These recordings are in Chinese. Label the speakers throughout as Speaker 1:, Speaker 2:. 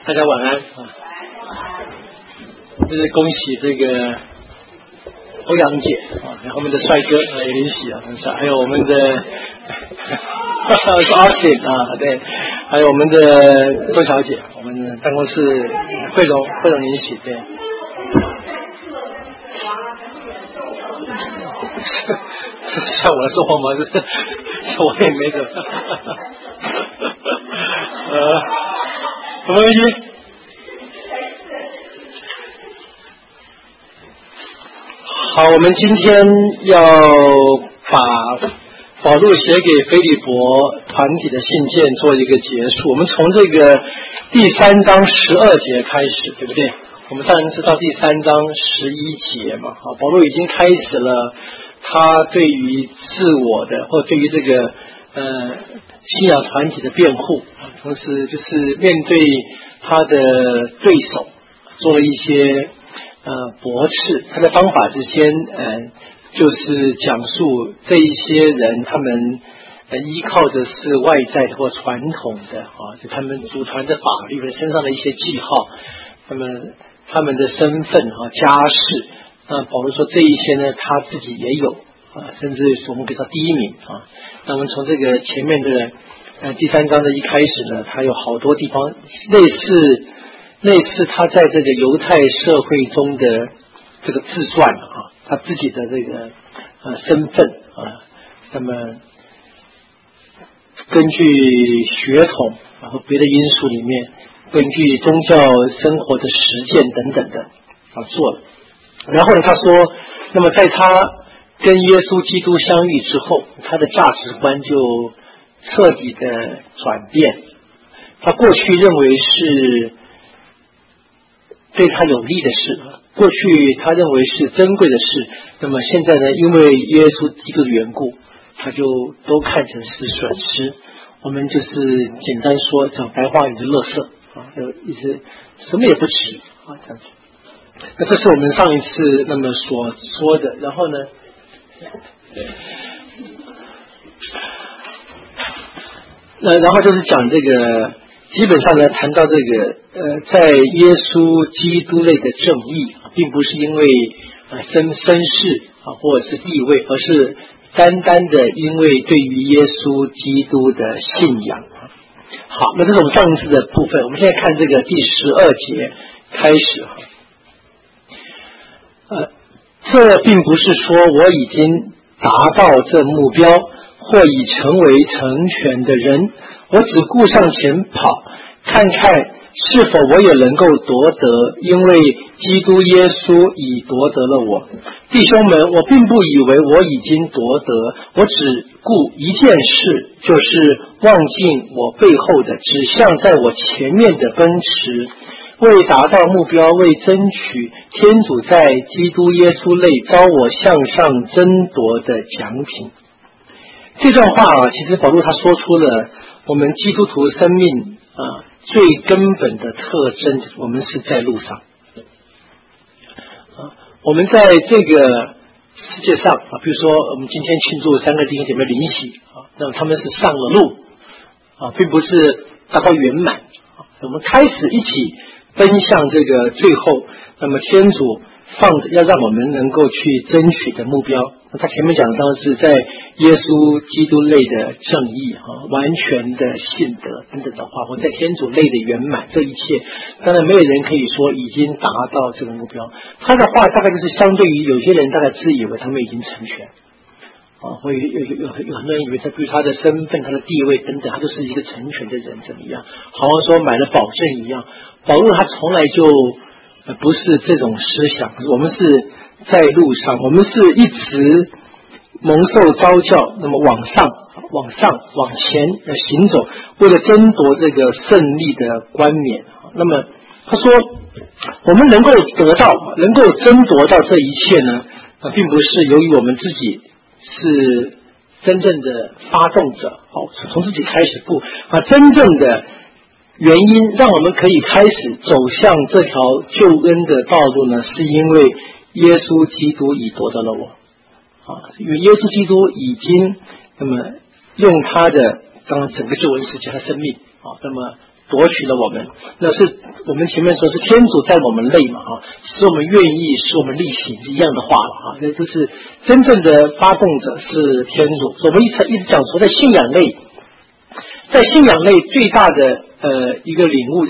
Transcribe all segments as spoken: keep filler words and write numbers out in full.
Speaker 1: 大家晚安啊！这是恭喜这个欧阳姐啊，然后我们的帅哥啊，也林喜啊，很帅，还有我们的是 Austin 啊，对，还有我们的周小姐，我们办公室汇荣汇荣林喜，对。像我说话吗？就是我也没怎么，呃，什么东西？好，我们今天要把保罗写给腓利伯团体的信件做一个结束。我们从这个第三章十二节开始，对不对？我们上一次到第三章十一节嘛，好，保罗已经开始了他对于自我的或对于这个呃信仰团体的辩护，同时就是面对他的对手做了一些呃驳斥。他的方法是先呃就是讲述这一些人他们呃依靠的是外在的或传统的啊，就他们组团的法律和身上的一些记号，那么他们的身份啊家世。那保罗说这一些呢他自己也有啊，甚至我们给他第一名啊。那我们从这个前面的呃第三章的一开始呢，他有好多地方类似类似他在这个犹太社会中的这个自传啊，他自己的这个呃身份啊，那么根据血统然后别的因素里面，根据宗教生活的实践等等的啊做了。然后呢，他说，那么在他跟耶稣基督相遇之后，他的价值观就彻底的转变。他过去认为是对他有利的事，过去他认为是珍贵的事，那么现在呢，因为耶稣基督的缘故，他就都看成是损失。我们就是简单说，讲白话语的垃圾啊，就意思什么也不值啊，这样子。那这是我们上一次那么所说的，然后呢，那然后就是讲这个，基本上呢谈到这个呃，在耶稣基督内的正义，并不是因为呃身身世啊或者是地位，而是单单的因为对于耶稣基督的信仰。好，那这是我们上一次的部分，我们现在看这个第十二节开始。呃，这并不是说我已经达到这目标，或已成为成全的人，我只顾向前跑，看看是否我也能够夺得，因为基督耶稣已夺得了我。弟兄们，我并不以为我已经夺得，我只顾一件事，就是望进我背后的，指向在我前面的奔驰，为达到目标，为争取天主在基督耶稣内召我向上争夺的奖品。这段话啊，其实保罗他说出了我们基督徒生命啊最根本的特征，我们是在路上啊，我们在这个世界上啊，比如说我们今天庆祝三个弟兄姐妹灵洗啊，那么他们是上了路啊，并不是达到圆满啊，我们开始一起奔向这个最后，那么天主放着要让我们能够去争取的目标。他前面讲到是在耶稣基督内的正义啊，完全的信德等等的话，或在天主内的圆满，这一切当然没有人可以说已经达到这个目标。他的话大概就是相对于有些人大概自以为他们已经成全啊，会有有有有很多人以为他对他的身份、他的地位等等，他就是一个成全的人怎么样，好像说买了保证一样。保罗他从来就呃不是这种思想，我们是在路上，我们是一直蒙受召教，那么往上往上往前呃行走，为了争夺这个胜利的冠冕。那么他说我们能够得到能够争夺到这一切呢，呃、并不是由于我们自己是真正的发动者，哦，从自己开始不啊，真正的原因让我们可以开始走向这条救恩的道路呢，是因为耶稣基督已夺得了我啊，因为耶稣基督已经那么用他的当然整个救恩世界的生命啊，那么夺取了我们，那是我们前面说是天主在我们内嘛哈，使我们愿意，使我们力行是一样的话了哈。那就是真正的发动者是天主。所以我们一直一直讲说，在信仰内，在信仰内最大的呃一个领悟就是，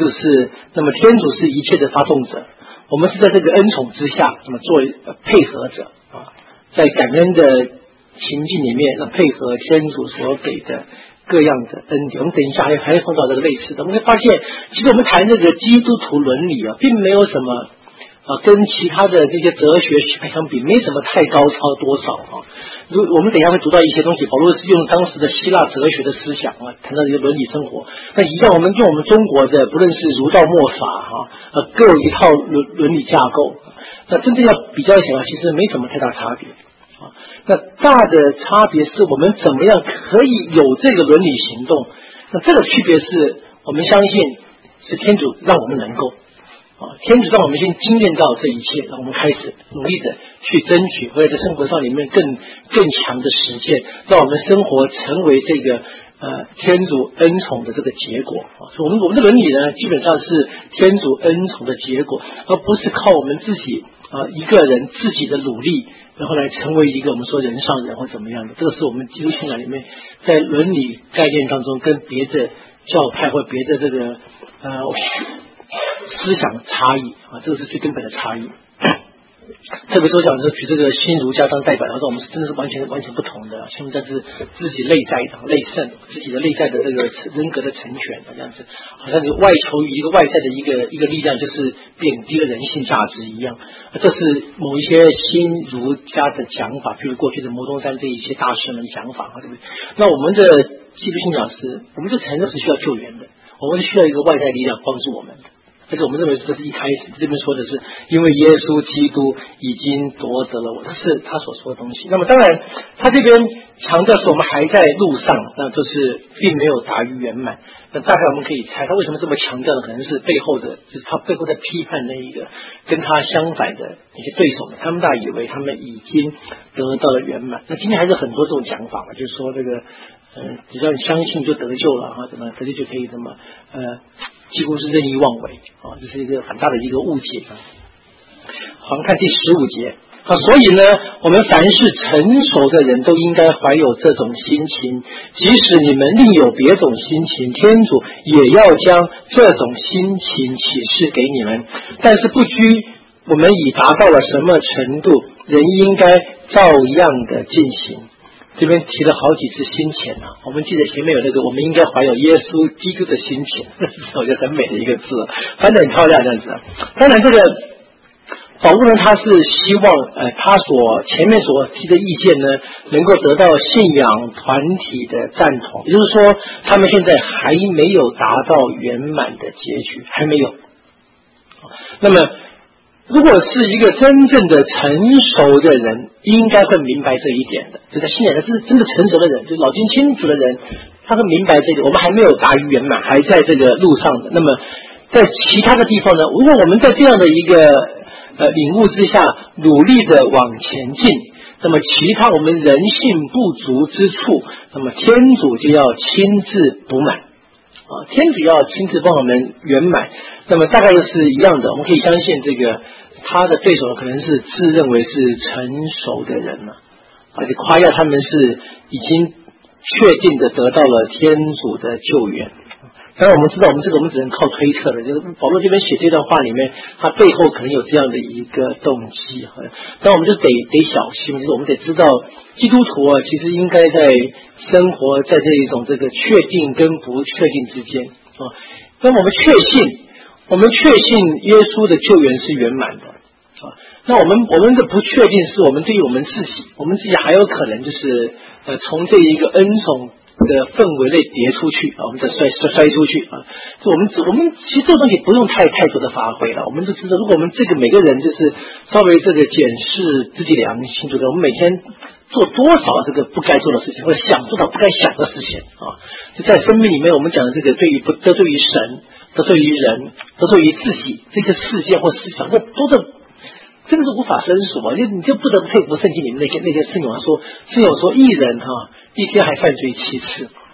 Speaker 1: 那么天主是一切的发动者，我们是在这个恩宠之下，那么作为配合者啊，在感恩的情境里面，那配合天主所给的各样的恩典。我们等一下还还会碰到这个类似的，我们会发现，其实我们谈这个基督徒伦理啊，并没有什么啊，跟其他的这些哲学相比，没什么太高超多少啊。如我们等一下会读到一些东西，保罗是用当时的希腊哲学的思想啊，谈到一个伦理生活。那一样，我们用我们中国的，不论是儒道墨法哈，呃，各有一套伦伦理架构。那真正要比较起来，其实没什么太大差别啊。那大的差别是我们怎么样可以有这个伦理行动。那这个区别是我们相信是天主让我们能够。啊，天主让我们先经验到这一切，让我们开始努力的去争取，或者在生活上里面更更强的实践，让我们生活成为这个呃天主恩宠的这个结果啊。所以我们我们的伦理呢，基本上是天主恩宠的结果，而不是靠我们自己啊一个人自己的努力，然后来成为一个我们说人上人或怎么样的。这个是我们基督信仰里面在伦理概念当中跟别的教派或别的这个呃。思想差异啊，这个是最根本的差异。特别都讲是举这个新儒家当代表，然后我们是真的是完全完全不同的。新儒家是自己内在的内圣，自己的内在的这个人格的成全，这样子，好像是外求于一个外在的一个一个力量，就是贬低了人性价值一样。这是某一些新儒家的讲法，譬如过去的摩东山这一些大师们的讲法，对不对？那我们的基督信仰是，我们就承认是需要救援的，我们是需要一个外在力量帮助我们的。而且我们认为这是一开始这边说的是因为耶稣基督已经夺得了我，这是他所说的东西。那么当然他这边强调是我们还在路上，那就是并没有达于圆满。那大概我们可以猜他为什么这么强调的，可能是背后的就是他背后在批判那一个跟他相反的一些对手们，他们大以为他们已经得到了圆满。那今天还是很多这种讲法嘛，就是说这个呃只要你相信就得救了啊，怎么得救就可以怎么呃几乎是任意妄为啊，这是一个很大的一个误解啊。好，我们看第十五节啊，所以呢，我们凡是成熟的人都应该怀有这种心情，即使你们另有别种心情，天主也要将这种心情启示给你们。但是不拘我们已达到了什么程度，人应该照样的进行。这边提了好几次心情啊，我们记得前面有那个，我们应该怀有耶稣基督的心情，我觉得很美的一个字，翻得很漂亮这样子。当然，这个保罗呢，他是希望呃，他所前面所提的意见呢，能够得到信仰团体的赞同，也就是说，他们现在还没有达到圆满的结局，还没有。那么，如果是一个真正的成熟的人，应该会明白这一点的。就在信仰的是真的成熟的人，就是脑筋清楚的人，他会明白这个。我们还没有达于圆满，还在这个路上的。那么，在其他的地方呢？如果我们在这样的一个呃领悟之下，努力的往前进，那么其他我们人性不足之处，那么天主就要亲自补满。啊，天主要亲自帮我们圆满，那么大概又是一样的。我们可以相信这个他的对手可能是自认为是成熟的人了，而且夸耀他们是已经确定的得到了天主的救援。当然我们知道我们这个我们只能靠推测的，就是保罗这边写这段话里面，他背后可能有这样的一个动机。但我们就得得小心，就是我们得知道基督徒啊，其实应该在生活在这一种这个确定跟不确定之间啊。那么我们确信，我们确信耶稣的救援是圆满的啊。那我们我们的不确定是我们对于我们自己，我们自己还有可能就是呃从这一个恩宠的氛围内跌出去啊，我们再摔摔摔出去啊！就我们我们其实这个东西不用太太多的发挥了，我们就知道，如果我们这个每个人就是稍微这个检视自己良心，就是我们每天做多少这个不该做的事情，或者想多少不该想的事情啊！就在生命里面，我们讲的这个对于不得罪于神、得罪于人、得罪于自己这个世界或思想，这多的真的是无法申数啊！就你就不得不佩服圣经里面那些那些圣友说，圣友说艺人哈、啊。一天还犯罪七次，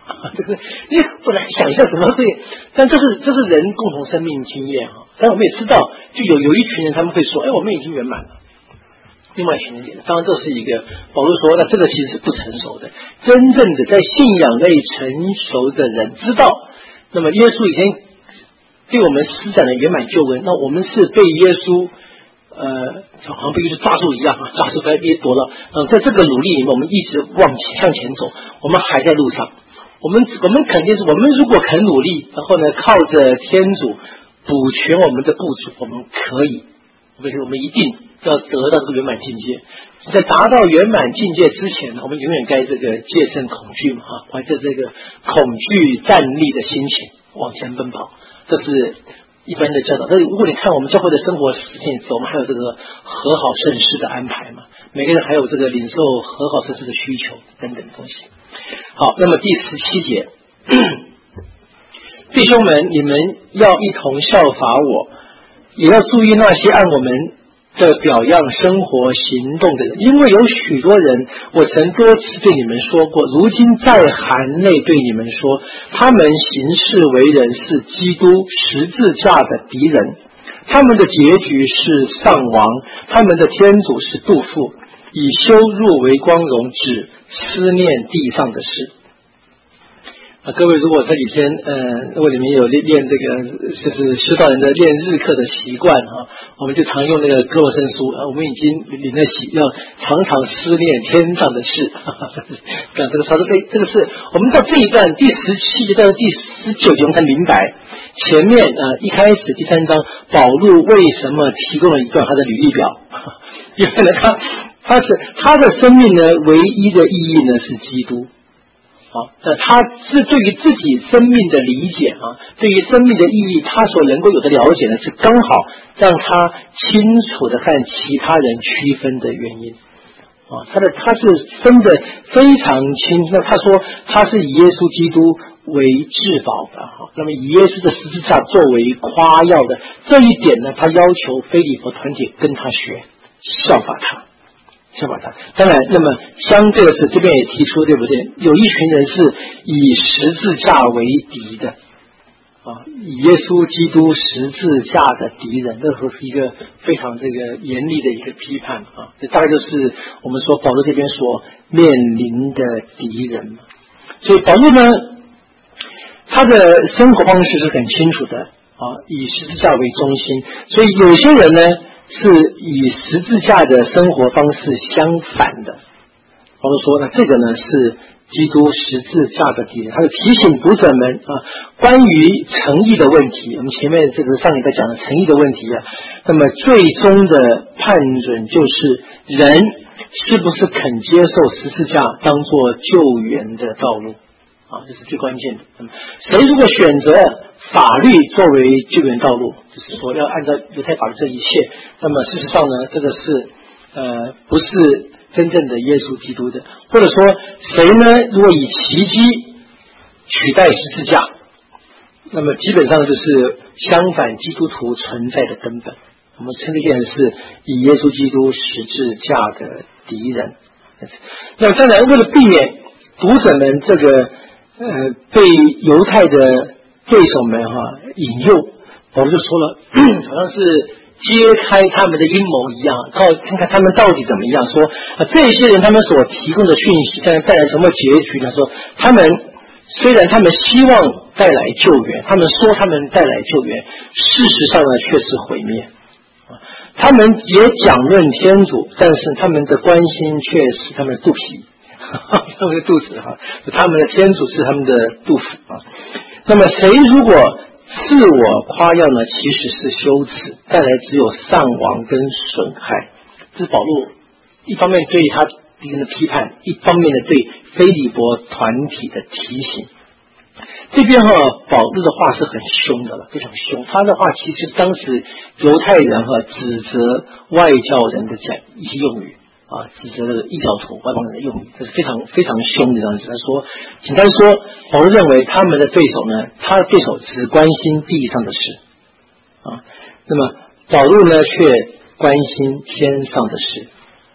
Speaker 1: 这个你不难想象怎么会，但这是这是人共同生命经验啊。但我们也知道，就有有一群人他们会说，哎，我们已经圆满了。另外一群人也，当然这是一个保罗说，那这个其实是不成熟的。真正的在信仰类成熟的人知道，那么耶稣已经对我们施展了圆满救恩，那我们是被耶稣。呃，好像被一只抓住一样啊，抓住被掠夺了。嗯，在这个努力里面，我们一直往向前走，我们还在路上。我们我们肯定是，我们如果肯努力，然后呢，靠着天主补全我们的不足，我们可以，而且我们一定要得到这个圆满境界。在达到圆满境界之前呢，我们永远该这个戒慎恐惧嘛，哈，怀着这个恐惧战栗的心情往前奔跑，这是。一般的教导，但是如果你看我们教会的生活实践，我们还有这个和好圣事的安排嘛，每个人还有这个领受和好圣事的需求等等东西。好，那么第十七节，弟兄们，你们要一同效法我，也要注意那些按我们的表样生活行动的人，因为有许多人，我曾多次对你们说过，如今在含内对你们说，他们行事为人是基督十字架的敌人，他们的结局是丧亡，他们的天主是杜甫，以羞辱为光荣，只思念地上的事。啊，各位，如果这几天，呃，如果你们有练练这个，就是修道人的练日课的习惯啊，我们就常用那个歌罗圣书啊，我们已经领了洗，要常常思念天上的事。讲这个稍微这这个是我们到这一段第十七节到第十九节，我们才明白前面啊、呃、一开始第三章保禄为什么提供了一段他的履历表，因为呢他他是他的生命呢唯一的意义呢是基督。好，那他是对于自己生命的理解啊，对于生命的意义，他所能够有的了解呢，是刚好让他清楚的和其他人区分的原因啊。他的他是分得非常清，那他说他是以耶稣基督为至宝的哈，那么以耶稣的十字架作为夸耀的这一点呢，他要求腓利佛团体跟他学，效法他。效法他，当然，那么相对的是，这边也提出，对不对？有一群人是以十字架为敌的，啊，以耶稣基督十字架的敌人，这是一个非常这个严厉的一个批判啊。这大概就是我们说保罗这边所面临的敌人嘛。所以保罗呢，他的生活方式是很清楚的啊，以十字架为中心。所以有些人呢。是以十字架的生活方式相反的。保罗说呢，这个呢是基督十字架的敌人，他就提醒读者们啊，关于诚意的问题。我们前面这个上一代讲的诚意的问题啊，那么最终的判准就是人是不是肯接受十字架当作救援的道路啊，这是最关键的。那么谁如果选择法律作为救援道路，就是说要按照犹太法律这一切，那么事实上呢，这个是呃不是真正的耶稣基督的，或者说谁呢如果以奇迹取代十字架，那么基本上就是相反基督徒存在的根本。我们称这些人是以耶稣基督十字架的敌人。那么当然为了避免读者们这个呃被犹太的对手们哈、啊、引诱，我们就说了，好像是揭开他们的阴谋一样，看看看他们到底怎么样。说啊，这些人他们所提供的讯息，现在带来什么结局呢？说他们虽然他们希望带来救援，他们说他们带来救援，事实上呢却是毁灭。他们也讲论天主，但是他们的关心却是他们的肚皮，他们的肚子哈，他们的天主是他们的肚腹啊。那么谁如果自我夸耀呢，其实是羞耻，带来只有丧亡跟损害。这是保罗一方面对他敌人的批判，一方面的对腓利伯团体的提醒。这边哈，保罗的话是很凶的了，非常凶。他的话其实是当时犹太人哈指责外教人的讲一些用语啊，指责这个异教徒外邦人的用语，这是非常非常凶的这样子。他说，简单说，保罗认为他们的对手呢，他的对手只关心地上的事啊，那么保罗呢却关心天上的事。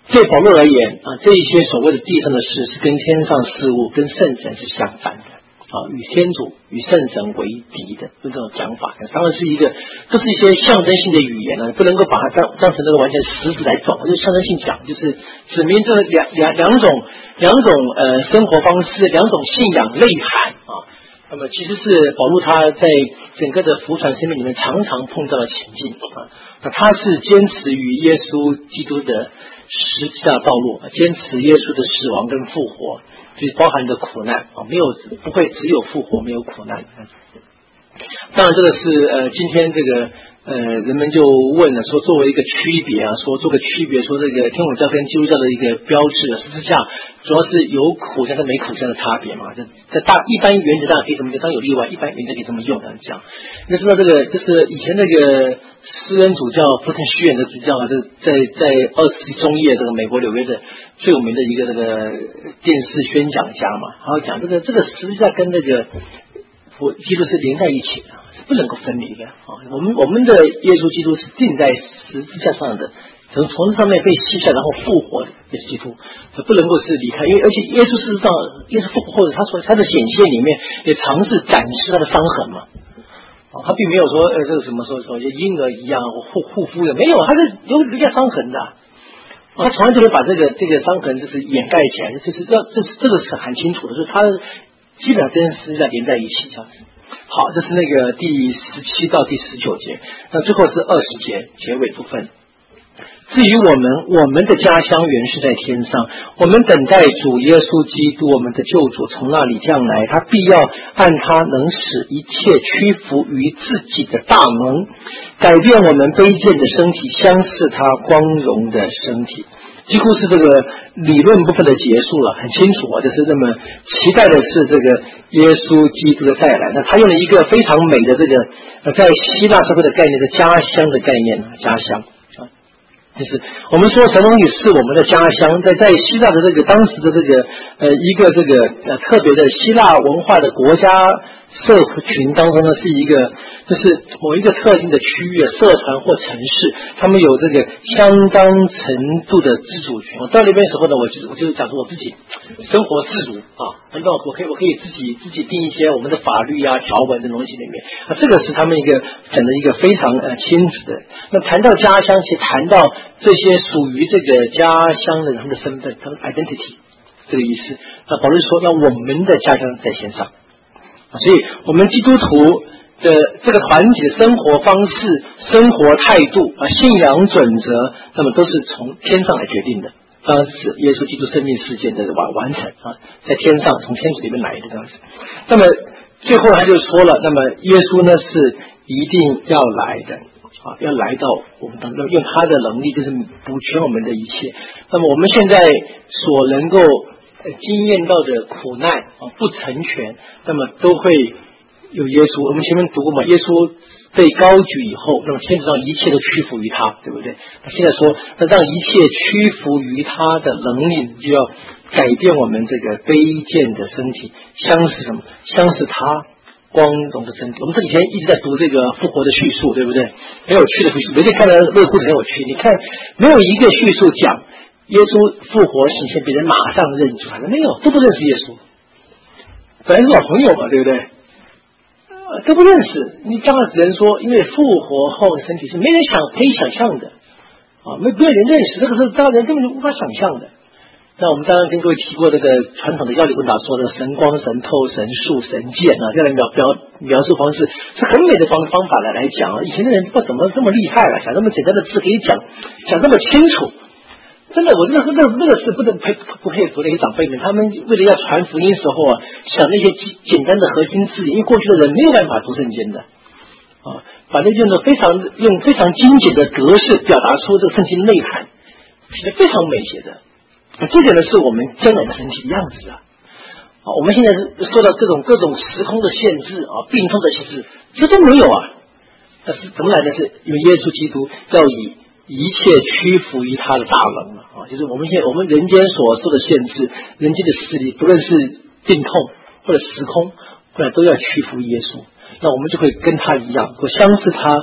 Speaker 1: 对保罗而言啊，这一些所谓的地上的事是跟天上事物、跟圣神是相反的啊，与天主、与圣神为敌的，用这种讲法，当然是一个，这是一些象征性的语言呢、啊，不能够把它当当成那个完全实质来讲，就是象征性讲，就是指明这两两两种两种呃生活方式、两种信仰内涵啊。那么其实是保罗他在整个的福传生命里面常常碰到的情境啊，那他是坚持与耶稣基督的十字架道路，坚持耶稣的死亡跟复活，就包含着苦难啊，没有不会只有复活没有苦难。当然这个是呃今天这个呃人们就问了，说作为一个区别啊，说做个区别，说这个天主教跟基督教的一个标志十字架主要是有苦相跟没苦相的差别嘛，这在大一般原则上可以这么讲，当然有例外，一般原则可以这么用这样讲。你知道这个就是以前那个施恩主教福腾虚远的主教啊，这在在二十世纪中叶这个美国纽约的最有名的一个这个电视宣讲家嘛，然后讲这个这个十字架跟那个我基督是连在一起的，是不能够分离的啊。我们我们的耶稣基督是钉在十字架上的，从从这上面被牺下，然后复活的耶稣基督，不能够是离开，因为而且耶稣事实上耶稣复活后，他说他的显现里面也尝试展示他的伤痕嘛。他并没有说呃这个什么说说婴儿一样护护肤的，没有，他是有留下伤痕的。他从来就会把这个这个伤痕就是掩盖起来，就是这这这个是很清楚的，就是他基本上跟十字架连在一起这样子。好，这是那个第十七到第十九节，那最后是二十节结尾部分。至于我们，我们的家乡原是在天上，我们等待主耶稣基督，我们的救主从那里降来，他必要按他能使一切屈服于自己的大能，改变我们卑贱的身体，相似他光荣的身体。几乎是这个理论部分的结束了，很清楚啊，就是那么期待的是这个耶稣基督的再来。那他用了一个非常美的这个呃在希腊社会的概念，是家乡的概念，家乡。就是我们说什么东西是我们的家乡，在在希腊的这个当时的这个呃一个这个呃特别的希腊文化的国家社群当中呢，是一个就是某一个特定的区域社团或城市，他们有这个相当程度的自主权。我到那边的时候呢，我就我就讲说我自己生活自如啊，那我可以我可以自己自己定一些我们的法律啊条文的东西里面啊，这个是他们一个讲的一个非常呃清楚的。那谈到家乡，其实谈到这些属于这个家乡的人的身份，他们 identity 这个意思。那保罗说，那我们的家乡在线上，所以我们基督徒的这个团体的生活方式、生活态度啊、信仰准则，那么都是从天上来决定的。当然是耶稣基督生命事件的完完成啊，在天上从天主里面来的这样子。那么最后他就说了，那么耶稣呢是一定要来的。啊，要来到我们当中，用他的能力就是补全我们的一切。那么我们现在所能够经验到的苦难啊，不成全，那么都会有耶稣。我们前面读过嘛，耶稣被高举以后，那么天主让一切都屈服于他，对不对？他现在说，那让一切屈服于他的能力，就要改变我们这个卑贱的身体，相似什么？相似他光荣的身体。我们这几天一直在读这个复活的叙述，对不对？很有趣的叙述，有点看到这个故事很有趣。你看，没有一个叙述讲耶稣复活显现，别人马上认出来了，没有，都不认识耶稣。本来是老朋友嘛，对不对？呃，都不认识。你当然只能说，因为复活后的身体是没人想可以想象的啊，没没有人认识，这个是当然根本就无法想象的。那我们当然跟各位提过这个传统的药理问答，说的神光、神透、神速、神剑啊，这样的描描描述方式是很美的方方法来来讲。以前的人不怎么这么厉害了，想这么简单的字可以讲讲这么清楚，真的，我这个这个这个是不能佩不佩服那些长辈们，他们为了要传福音时候啊，想那些简单的核心字，因为过去的人没有办法读圣经的啊，把那种非常用非常精简的格式表达出这个圣经内涵，写得非常美写的。这点呢是我们将来的身体的样子啊！啊，我们现在受到各种各种时空的限制啊，病痛的限制，这都没有啊。但是怎么来的？是因为耶稣基督要以一切屈服于他的大能了啊！就是我们现在我们人间所受的限制，人间的势力，不论是病痛或者时空，后来都要屈服耶稣。那我们就会跟他一样，会相似他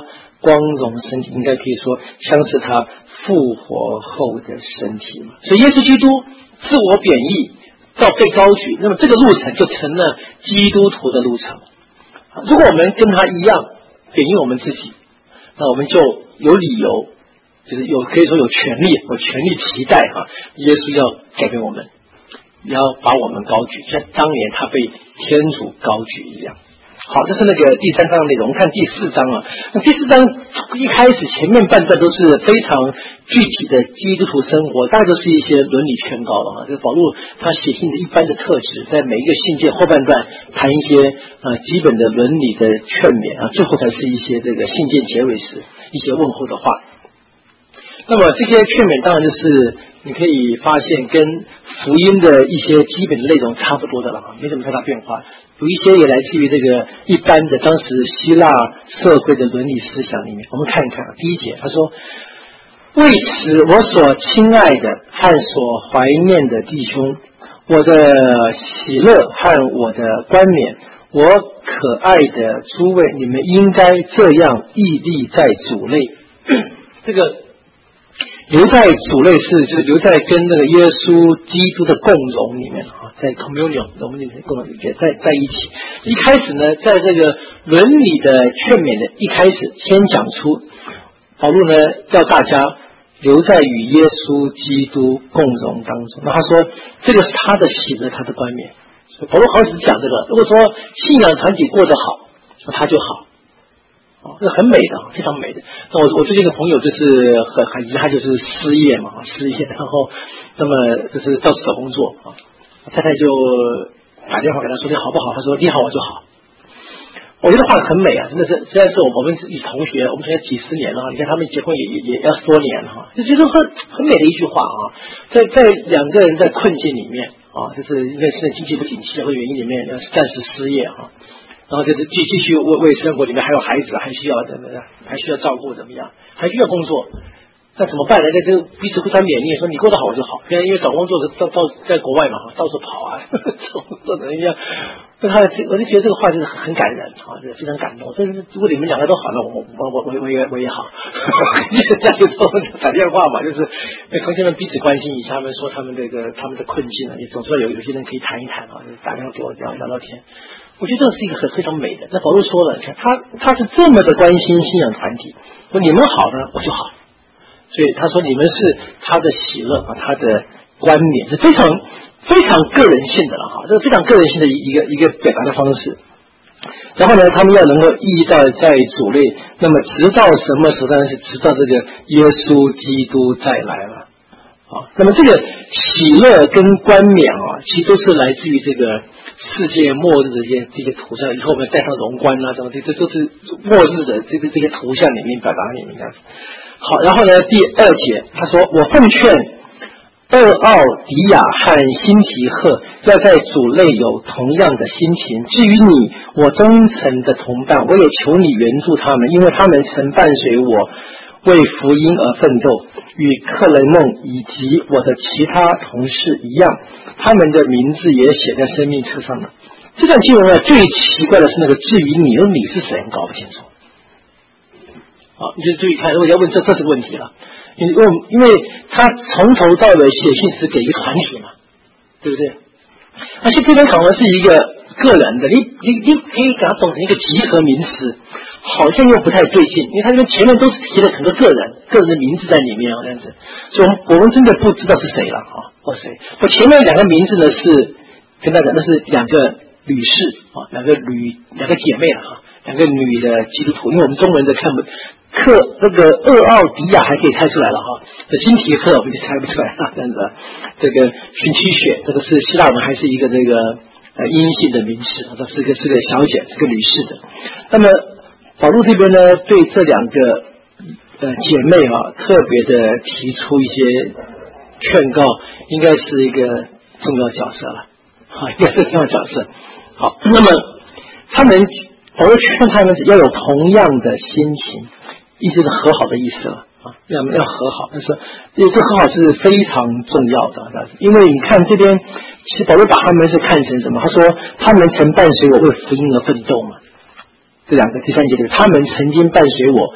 Speaker 1: 光荣身体，应该可以说像是他复活后的身体嘛。所以耶稣基督自我贬义到被高举，那么这个路程就成了基督徒的路程。如果我们跟他一样贬义我们自己，那我们就有理由，就是有可以说有权利，有权利期待哈，耶稣要改变我们，要把我们高举，像当年他被天主高举一样。好，这是那个第三章的内容。我们看第四章啊，那第四章一开始前面半段都是非常具体的基督徒生活，大概都是一些伦理劝告了啊。这个保罗他写信的一般的特质，在每一个信件后半段谈一些呃基本的伦理的劝勉啊，最后才是一些这个信件结尾时一些问候的话。那么这些劝勉当然就是你可以发现跟福音的一些基本的内容差不多的了啊，没什么太大变化。有一些也来自于这个一般的当时希腊社会的伦理思想里面。我们看一看第一节，他说：为此我所亲爱的和所怀念的弟兄，我的喜乐和我的冠冕，我可爱的诸位，你们应该这样屹立在主内。这个留在主内是就是留在跟那个耶稣基督的共荣里面啊，在 communion 我们里面共荣里面在在一起。一开始呢，在这个伦理的劝勉的一开始，先讲出保罗呢要大家留在与耶稣基督共荣当中。那他说这个是他的喜乐，他的冠冕。保罗好像是讲这个，如果说信仰团体过得好，那他就好。哦，这很美的，非常美的。那我我最近一个朋友就是很很遗憾，就是失业嘛，失业，然后那么就是到处找工作啊。太太就打电话给他说你好不好？他说你好我就好。我觉得话很美啊，真的是，虽然是我我们一同学，我们同学几十年了，你看他们结婚也也也二十多年了哈，就觉得很很美的一句话啊。在在两个人在困境里面啊，就是因为现在经济不景气或者原因里面要暂时失业哈。然后就是继继续为为生活里面还有孩子，还需要怎么样？还需要照顾怎么样？还需要工作，那怎么办呢？这就彼此互相勉励，说你过得好就好。现在因为找工作到到在国外嘛，到处跑啊，做怎么样？那他我就觉得这个话就是很感人啊，就是非常感动。但是如果你们两个都好，那我我我我我也我也好。这样就说打电话嘛，就是同学们彼此关心一下，他们说他们这个他们的困境啊，也总是有有些人可以谈一谈啊，就打电话给我聊聊聊天。我觉得这是一个很非常美的。那保罗说了，你看他他是这么的关心信仰团体，说你们好呢，我就好。所以他说你们是他的喜乐啊，他的冠冕，是非常非常个人性的了哈，这是非常个人性的一个一个表达的方式。然后呢，他们要能够意义到在主内，那么直到什么时候？当然是直到这个耶稣基督再来了啊。那么这个喜乐跟冠冕啊，其实都是来自于这个世界末日的这些这些图像，以后我们带上荣冠啊，什么这这都是末日的这个这些图像里面表达里面这样子。好，然后呢，第二节他说：“我奉劝厄奥迪亚和辛提赫要在主内有同样的心情。至于你，我忠诚的同伴，我也求你援助他们，因为他们曾伴随我为福音而奋斗，与克雷梦以及我的其他同事一样，他们的名字也写在生命册上了。”这段经文呢，最奇怪的是那个至于你，那你是谁？搞不清楚。好，你就注意看，如果要问这，这是个问题了。因为因为他从头到尾写信是给一个团体嘛，对不对？而且这篇考文是一个个人的，你你你可以给它懂成一个集合名词，好像又不太对劲，因为他这边前面都是提了很多个人，个人的名字在里面啊，这样子，所以我们我们真的不知道是谁了啊，或谁。我前面两个名字呢是跟大家，那是两个女士啊，两个女两个姐妹了哈，两个女的基督徒，因为我们中文的看不。克那个厄奥迪亚还可以猜出来了哈，这辛提赫我们就猜不出来了，这样子。这个寻七血，这个是希腊文还是一个这个呃阴性的名词，它是个是个小姐，是个女士的。那么保罗这边呢，对这两个呃姐妹啊，特别的提出一些劝告，应该是一个重要角色了，好，应该是重要角色。好，那么他们保罗劝他们要有同样的心情。意思是和好的意思了啊，要要和好，但是这个和好是非常重要的，因为你看这边，其实保罗把他们是看成什么？他说他们曾伴随我为福音而奋斗嘛，这两个第三节里，他们曾经伴随我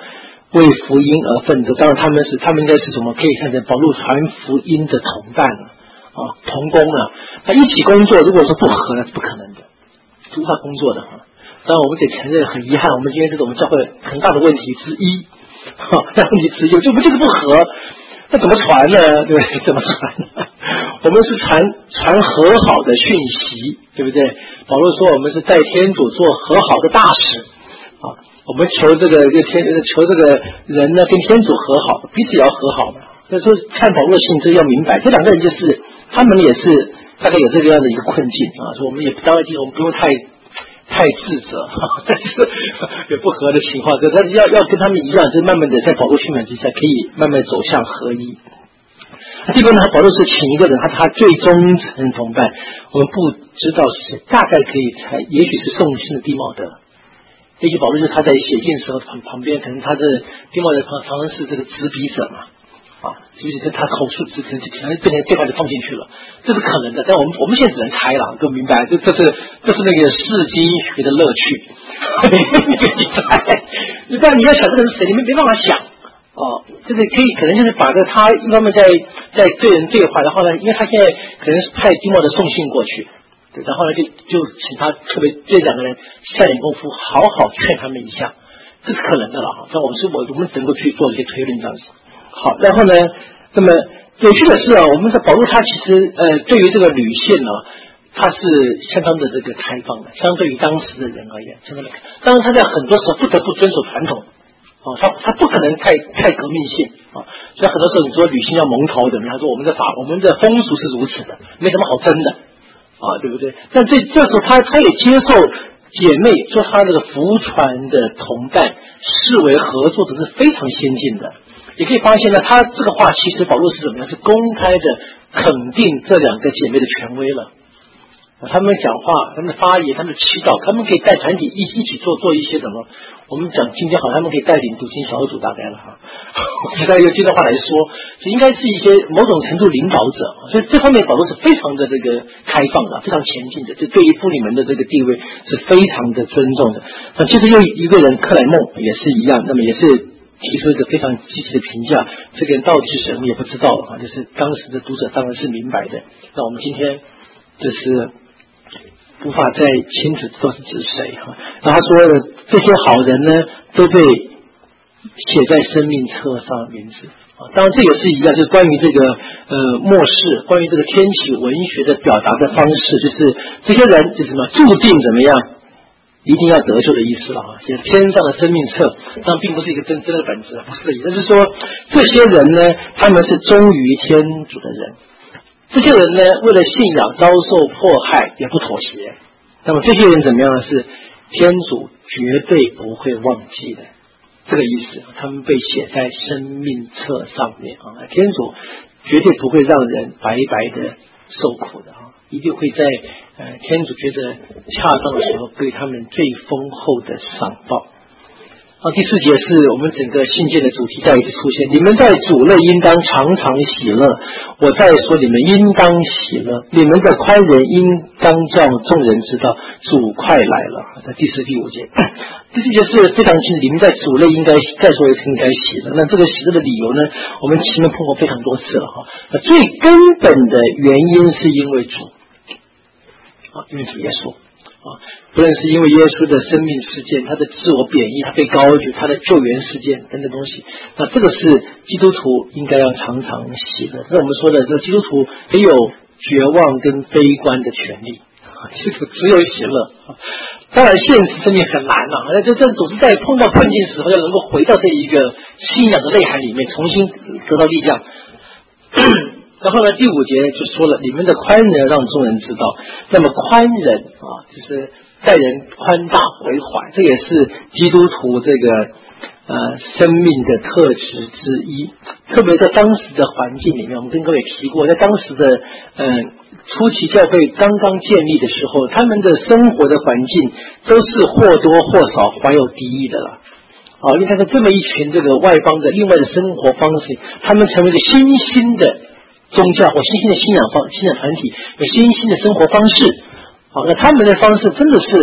Speaker 1: 为福音而奋斗。当然他们是他们应该是什么？可以看成保罗传福音的同伴啊，同工啊，他一起工作，如果说不合那是不可能的，是无法工作的啊。当然我们得承认，很遗憾，我们今天这是我们教会很大的问题之一，哈，大问题之一，就不就是不合，那怎么传呢？对不对？怎么传呢？我们是传传和好的讯息，对不对？保罗说我们是代天主做和好的大使啊，我们求这个跟天求这个人呢跟天主和好，彼此也要和好嘛。所以说看保罗的性质要明白，这两个人就是他们也是大概有这个样的一个困境啊，所以我们也当然我们不用太。太自责，但是有不合的情况，但是要要跟他们一样，就是慢慢的在保罗训勉之下，可以慢慢走向合一。这边呢，保罗是请一个人，他他最忠诚同伴，我们不知道是谁，大概可以猜，也许是送信的弟茂德。也许保罗是他在写信的时候旁旁边，可能他的弟茂德常常常是这个执笔者嘛。啊，就是跟他口述之前，可能变成对方就放进去了，这是可能的。但我们我们现在只能猜了，各位明白？这这是这是那个释经学的乐趣，你猜？但你要想这个是谁，你们没办法想哦。就是可以，可能就是把这他一方面在在对人对话，然后呢，因为他现在可能是派丁茂的送信过去，对，然后呢就就请他特别这两个人下点功夫，好好劝他们一下，这是可能的了哈。但我们是我我们能够去做一些推论这样子。好，然后呢，那么有趣的是啊，我们的保罗他其实呃，对于这个女性呢，他是相当的这个开放的，相对于当时的人而言，相当的。当然他在很多时候不得不遵守传统，哦，他他不可能太太革命性啊，所以很多时候你说女性要蒙头怎么样？他说我们的法我们的风俗是如此的，没什么好争的啊，对不对？但这这时候他他也接受姐妹做他那个服传的同伴，视为合作的是非常先进的。也可以发现呢，他这个话其实保罗是怎么样？是公开的肯定这两个姐妹的权威了。他们讲话，他们的发言，他们的祈祷，他们可以带团体一一起做做一些什么？我们讲今天好，他们可以带领读经小组，大概了哈。现在用这段话来说，应该是一些某种程度领导者，所以这方面保罗是非常的这个开放的，非常前进的，这对于妇女们的这个地位是非常的尊重的。那其实又一个人克莱孟也是一样，那么也是提出一个非常积极的评价，这个人到底是谁我们也不知道啊，就是当时的读者当然是明白的。那我们今天就是无法再清楚知道是指谁哈。然后他说的这些好人呢，都被写在生命册上名字啊。当然这也是一样，就是关于这个呃末世，关于这个天启文学的表达的方式，就是这些人就是什么注定怎么样。一定要得救的意思了啊！写天上的生命册，但并不是一个真真的本质，不是的意思。就是说，这些人呢，他们是忠于天主的人，这些人呢，为了信仰遭受迫害也不妥协。那么这些人怎么样呢？是天主绝对不会忘记的，这个意思。他们被写在生命册上面啊，天主绝对不会让人白白的受苦的啊，一定会在。呃，天主觉得恰当的时候，对他们最丰厚的赏报。好，第四节是我们整个信件的主题再一次出现。你们在主内应当常常喜乐。我再说，你们应当喜乐。你们的宽仁应当叫众人知道主快来了。在第四、第五节，第四节是非常清楚，你们在主内应该再说一次应该喜乐。那这个喜乐的理由呢，我们前面碰过非常多次了哈。那最根本的原因是因为主。啊，因为主耶稣啊，不论是因为耶稣的生命事件，他的自我贬义，他被高举，他的救援事件等等东西，那这个是基督徒应该要常常喜乐。那我们说的，这个基督徒也有绝望跟悲观的权利啊，基督徒只有喜乐啊。当然，现实生命很难啊，那这这总是在碰到困境时候，要能够回到这一个信仰的内涵里面，重新得到力量。然后呢，第五节就说了，你们的宽仁让众人知道。那么宽仁啊，就是待人宽大为怀，这也是基督徒这个呃生命的特质之一。特别在当时的环境里面，我们跟各位提过，在当时的嗯、呃、初期教会刚刚建立的时候，他们的生活的环境都是或多或少怀有敌意的了。啊，因为他们这么一群这个外邦的另外的生活方式，他们成为一个新兴的宗教或新兴的信仰方信仰团体，有新兴的生活方式。好，那他们的方式真的是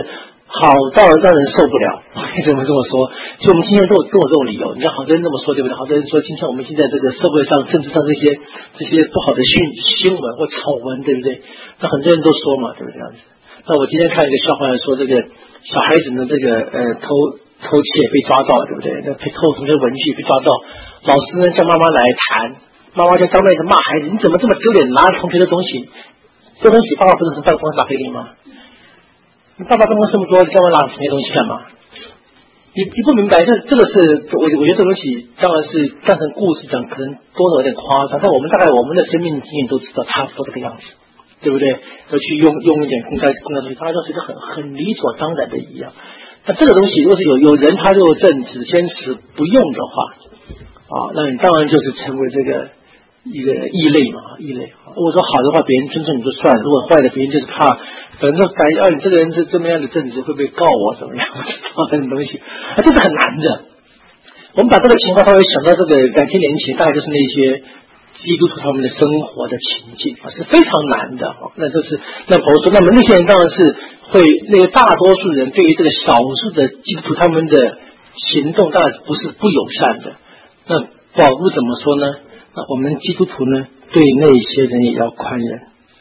Speaker 1: 好到让人受不了。为什么这么说？所以我们今天都有都有这种理由。你看，好多人这么说，对不对？好多人说，今天我们现在这个社会上、政治上这些这些不好的新新闻或丑闻，对不对？那很多人都说嘛，对不对？这样子。那我今天看一个笑话，说这个小孩子呢，这个呃偷偷窃被抓到，对不对？那被偷同学文具被抓到，老师呢叫妈妈来谈，妈妈就当面的骂孩子：“你怎么这么丢脸，拿同学的东西？这东西爸爸不是从办公室拿给你吗？你爸爸办公室这么多，你干嘛拿同学东西干嘛？”你你不明白，这这个是我我觉得这东西当然是当成故事讲，可能多的有点夸张，但我们大概我们的生命经验都知道差不多这个样子，对不对？要去用用一点公开公开东西，大家都觉得很很理所当然的一样。那这个东西，如果是有有人他就正直坚持不用的话，啊，那你当然就是成为这个一个异类嘛，异类。如果说好的话，别人尊重你就算了；如果坏的，别人就是怕，反正感觉啊，你这个人是这么样的正直，会不会告我怎么样？这种东西，啊，这是很难的。我们把这个情况稍微想到这个两千年前，大概就是那些基督徒他们的生活的情境啊，是非常难的。那就是那保罗说，那么那些人当然是会，那个大多数人对于这个少数的基督徒他们的行动，当然不是不友善的。那保罗怎么说呢？那我们基督徒呢，对那些人也要宽忍。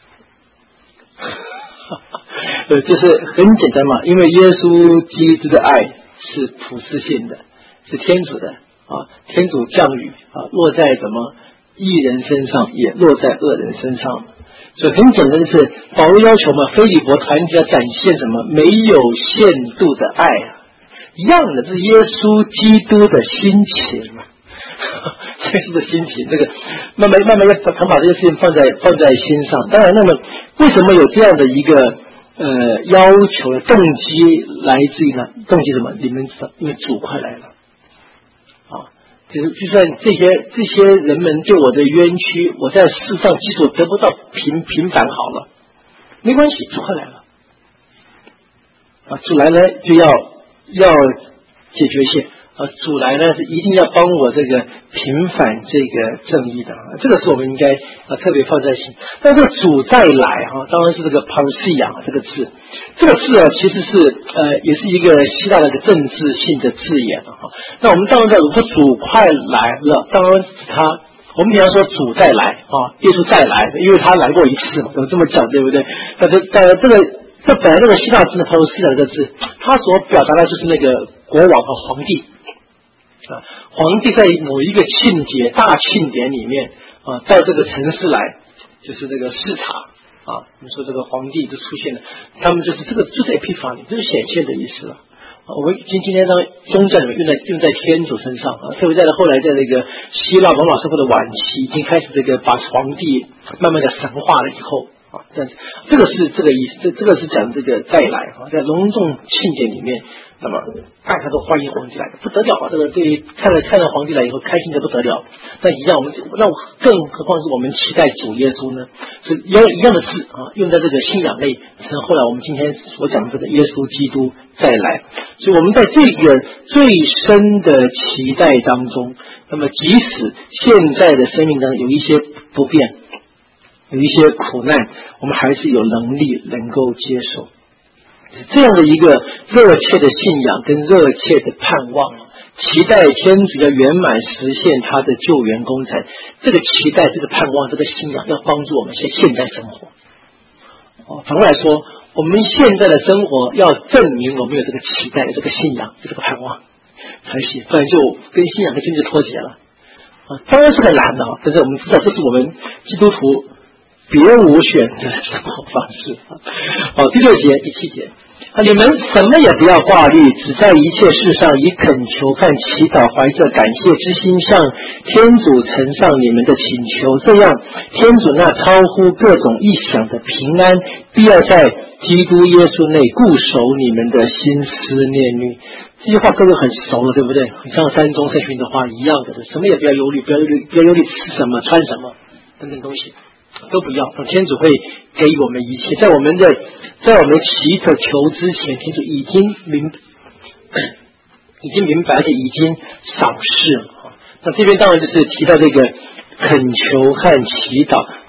Speaker 1: 呃，就是很简单嘛，因为耶稣基督的爱是普世性的，是天主的啊，天主降雨啊，落在什么义人身上，也落在恶人身上。所以很简单的是，保罗要求嘛，腓利伯团体要展现什么没有限度的爱啊，一样的，这是耶稣基督的心情嘛。耶稣的心情，这个慢慢慢慢要常把这个事情放在放在心上。当然，那么为什么有这样的一个呃要求的动机来自于呢？动机什么？你们知道，因为主快来了啊！就是就算这些这些人们对我的冤屈，我在世上即使我得不到平平反好了，没关系，主快来了啊！主来了就要要解决一切。啊，主来呢是一定要帮我这个平反这个正义的，这个是我们应该啊特别放在心。但这个主再来哈、啊，当然是这个 parousia 这个字，这个字啊其实是呃也是一个希腊的一个政治性的字眼哈、啊。那我们当然在如果主快来了，当然是他，我们平常说主再来啊，耶稣再来，因为他来过一次嘛，有这么讲对不对？那这呃这个这本来这个希腊字呢 parousia 这个字，它所表达的就是那个国王和皇帝。啊，皇帝在某一个庆节、大庆典里面啊，到这个城市来，就是这个视察啊。你说这个皇帝就出现了，他们就是这个就是 epiphany， 就是显现的意思了。啊，我们今今天当宗教里面用在用在天主身上啊，特别在后来在这个希腊罗马社会的晚期，已经开始这个把皇帝慢慢的神化了以后啊，这样子，这个是这个意思，这这个是讲这个再来啊，在隆重庆典里面。那么大家都欢迎皇帝来的不得了啊！这个对于看了看到皇帝来以后开心的不得了。那一样，我们那更何况是我们期待主耶稣呢？是一样一样的字啊，用在这个信仰类，成后来我们今天所讲的这个耶稣基督再来。所以我们在这个最深的期待当中，那么即使现在的生命当中有一些不便，有一些苦难，我们还是有能力能够接受。这样的一个热切的信仰跟热切的盼望，期待天主要圆满实现他的救援工程，这个期待、这个盼望、这个信仰要帮助我们现现代生活。哦，反过来说，我们现在的生活要证明我们有这个期待、有这个信仰、有这个盼望才行，不然就跟信仰跟政治脱节了。啊，当然是很难的啊，但是我们知道这是我们基督徒别无选择的生活方式。好，第六节、第七节。啊，你们什么也不要挂虑，只在一切事上以恳求和祈祷，怀着感谢之心向天主呈上你们的请求，这样天主那超乎各种意想的平安，必要在基督耶稣内固守你们的心思念虑。这句话各位很熟了，对不对？很像山中圣训的话一样的，什么也不要忧虑，不要忧虑，不要忧虑吃什么、穿什么等等东西。都不要，天主会给我们一切，在我们的在我们祈求求之前，天主已经明已经明白，而且已经赏识了。那这边当然就是提到这个恳求和祈祷，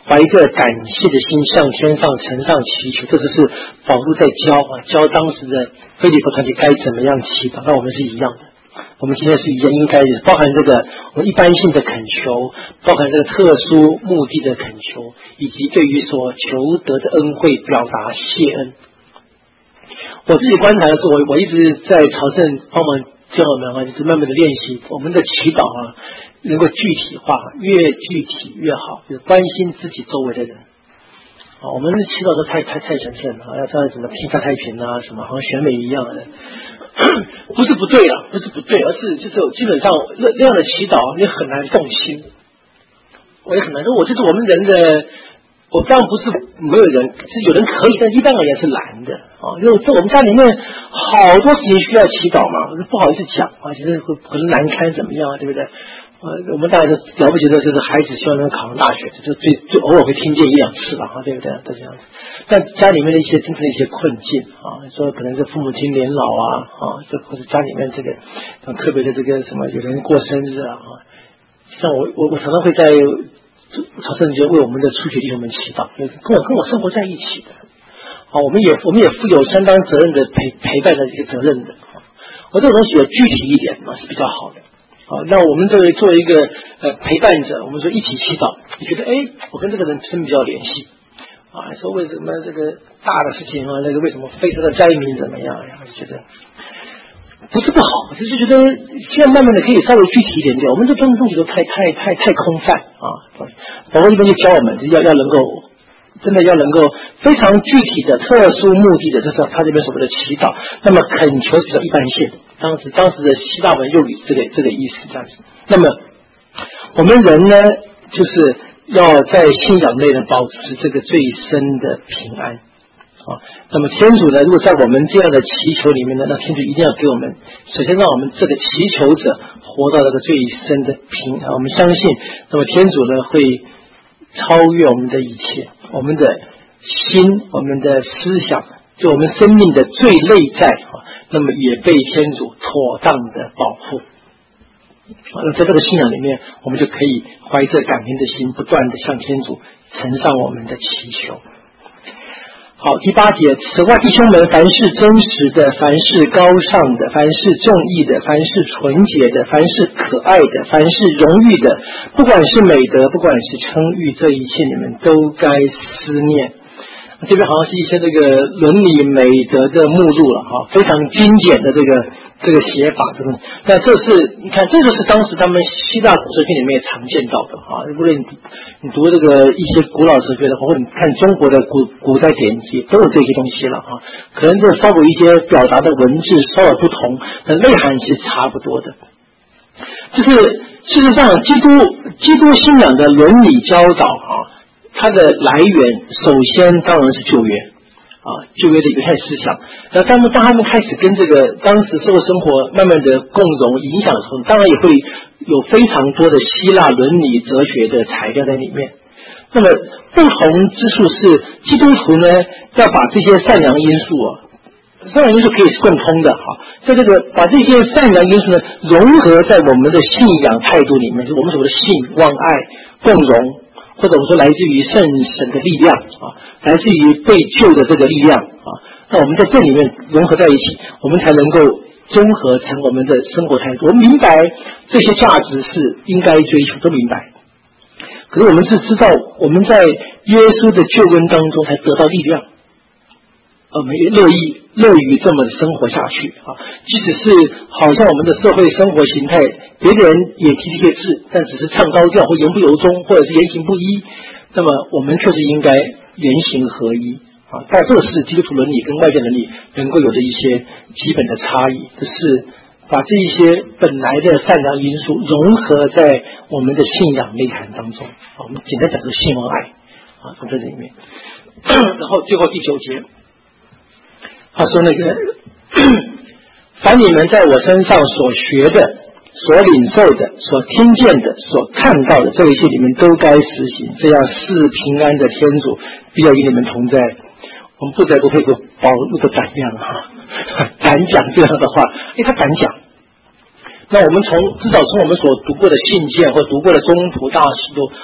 Speaker 1: 怀着感谢的心向天上呈上祈求，这就是保罗在教啊，教当时的腓立比团体该怎么样祈祷。那我们是一样的，我们今天是一样，应该包含这个我们一般性的恳求，包含这个特殊目的的恳求，以及对于所求得的恩惠表达谢恩。我自己观察的是，我我一直在朝圣帮忙教我们啊，就是慢慢的练习我们的祈祷啊，能够具体化，越具体越好，就是关心自己周围的人。啊，我们的祈祷都太太太神圣了，要知道什么天下太平啊，什么好像选美一样的，不是不对啊，不是不对，而是就是基本上那那样的祈祷你很难动心，我也很难说，我就是我们人的。我当然不是没有人，是有人可以，但一般而言是难的啊。因为在我们家里面好多事情需要祈祷嘛，不好意思讲啊，其实会可能难堪怎么样啊，对不对？呃，我们大家都了不起的就是孩子希望能考上大学，就最最偶尔会听见一两次吧，哈，对不对？都这样子。但家里面的一些真正的一些困境啊，说可能是父母亲年老啊，啊，这或者家里面这个特别的这个什么，有人过生日啊，像我我我常常会在。朝圣就为我们的初学弟兄们祈祷，跟我跟我生活在一起的，好，我们也我们也负有相当责任的陪陪伴的这个责任的。我这个东西有具体一点嘛是比较好的。好，那我们作为作为一个呃陪伴者，我们说一起祈祷，你觉得哎，我跟这个人真比较联系啊，说为什么这个大的事情啊，那个为什么非洲的灾民怎么样呀？就觉得。不是不好，就是觉得现在慢慢的可以稍微具体一点点。我们这东西都太太太太空泛啊！保罗这边就教我们，要要能够真的要能够非常具体的、特殊目的的，这是他这边所谓的祈祷。那么恳求是一般性，当时当时的希腊文用语这个这个意思这样子。那么我们人呢，就是要在信仰内呢保持这个最深的平安。啊，那么天主呢，如果在我们这样的祈求里面呢，那天主一定要给我们，首先让我们这个祈求者活到那个最深的平安。我们相信，那么天主呢会超越我们的一切，我们的心，我们的思想，就我们生命的最内在啊，那么也被天主妥当的保护。那在这个信仰里面，我们就可以怀着感恩的心，不断的向天主呈上我们的祈求。好，第八节，此外弟兄们，凡是真实的，凡是高尚的，凡是正义的，凡是纯洁的，凡是可爱的，凡是荣誉的，不管是美德，不管是称誉，这一切你们都该思念。这边好像是一些这个伦理美德的目录了哈，非常精简的这个这个写法，这个那这是你看，这就是当时他们希腊哲学里面常见到的哈。无论你你读这个一些古老哲学的，或者你看中国的古古代典籍，都有这些东西了哈。可能这稍微一些表达的文字稍有不同，但内涵是差不多的。就是事实上，基督基督信仰的伦理教导啊。它的来源首先当然是旧约啊，旧约的犹太思想。那当当他们开始跟这个当时社会生活慢慢的共融影响的时候，当然也会有非常多的希腊伦理哲学的材料在里面。那么不同之处是，基督徒呢要把这些善良因素啊，善良因素可以是共通的哈，在这个把这些善良因素呢融合在我们的信仰态度里面，就是我们所谓的信、望、爱、共融。或者我们说来自于圣神的力量啊，来自于被救的这个力量啊，那我们在这里面融合在一起，我们才能够综合成我们的生活态度。我们明白这些价值是应该追求，都明白。可是我们是知道我们在耶稣的救恩当中才得到力量，我们也乐意乐于这么生活下去啊。即使是好像我们的社会生活形态，别人也提这些字，但只是唱高调或言不由衷，或者是言行不一，那么我们确实应该言行合一啊。但这是基督徒伦理跟外在伦理能够有的一些基本的差异，就是把这一些本来的善良因素融合在我们的信仰内涵当中啊。我们简单讲就是信望爱啊，从这里面。然后最后第九节。他说那个凡你们在我身上所学的、所领受的、所听见的、所看到的，这一切你们都该实行，这样是平安的天主必要与你们同在。我们不得不佩服保罗的胆量哈，敢讲这样的话，因为他敢讲。那我们从至少从我们所读过的信件或读过的宗徒大师都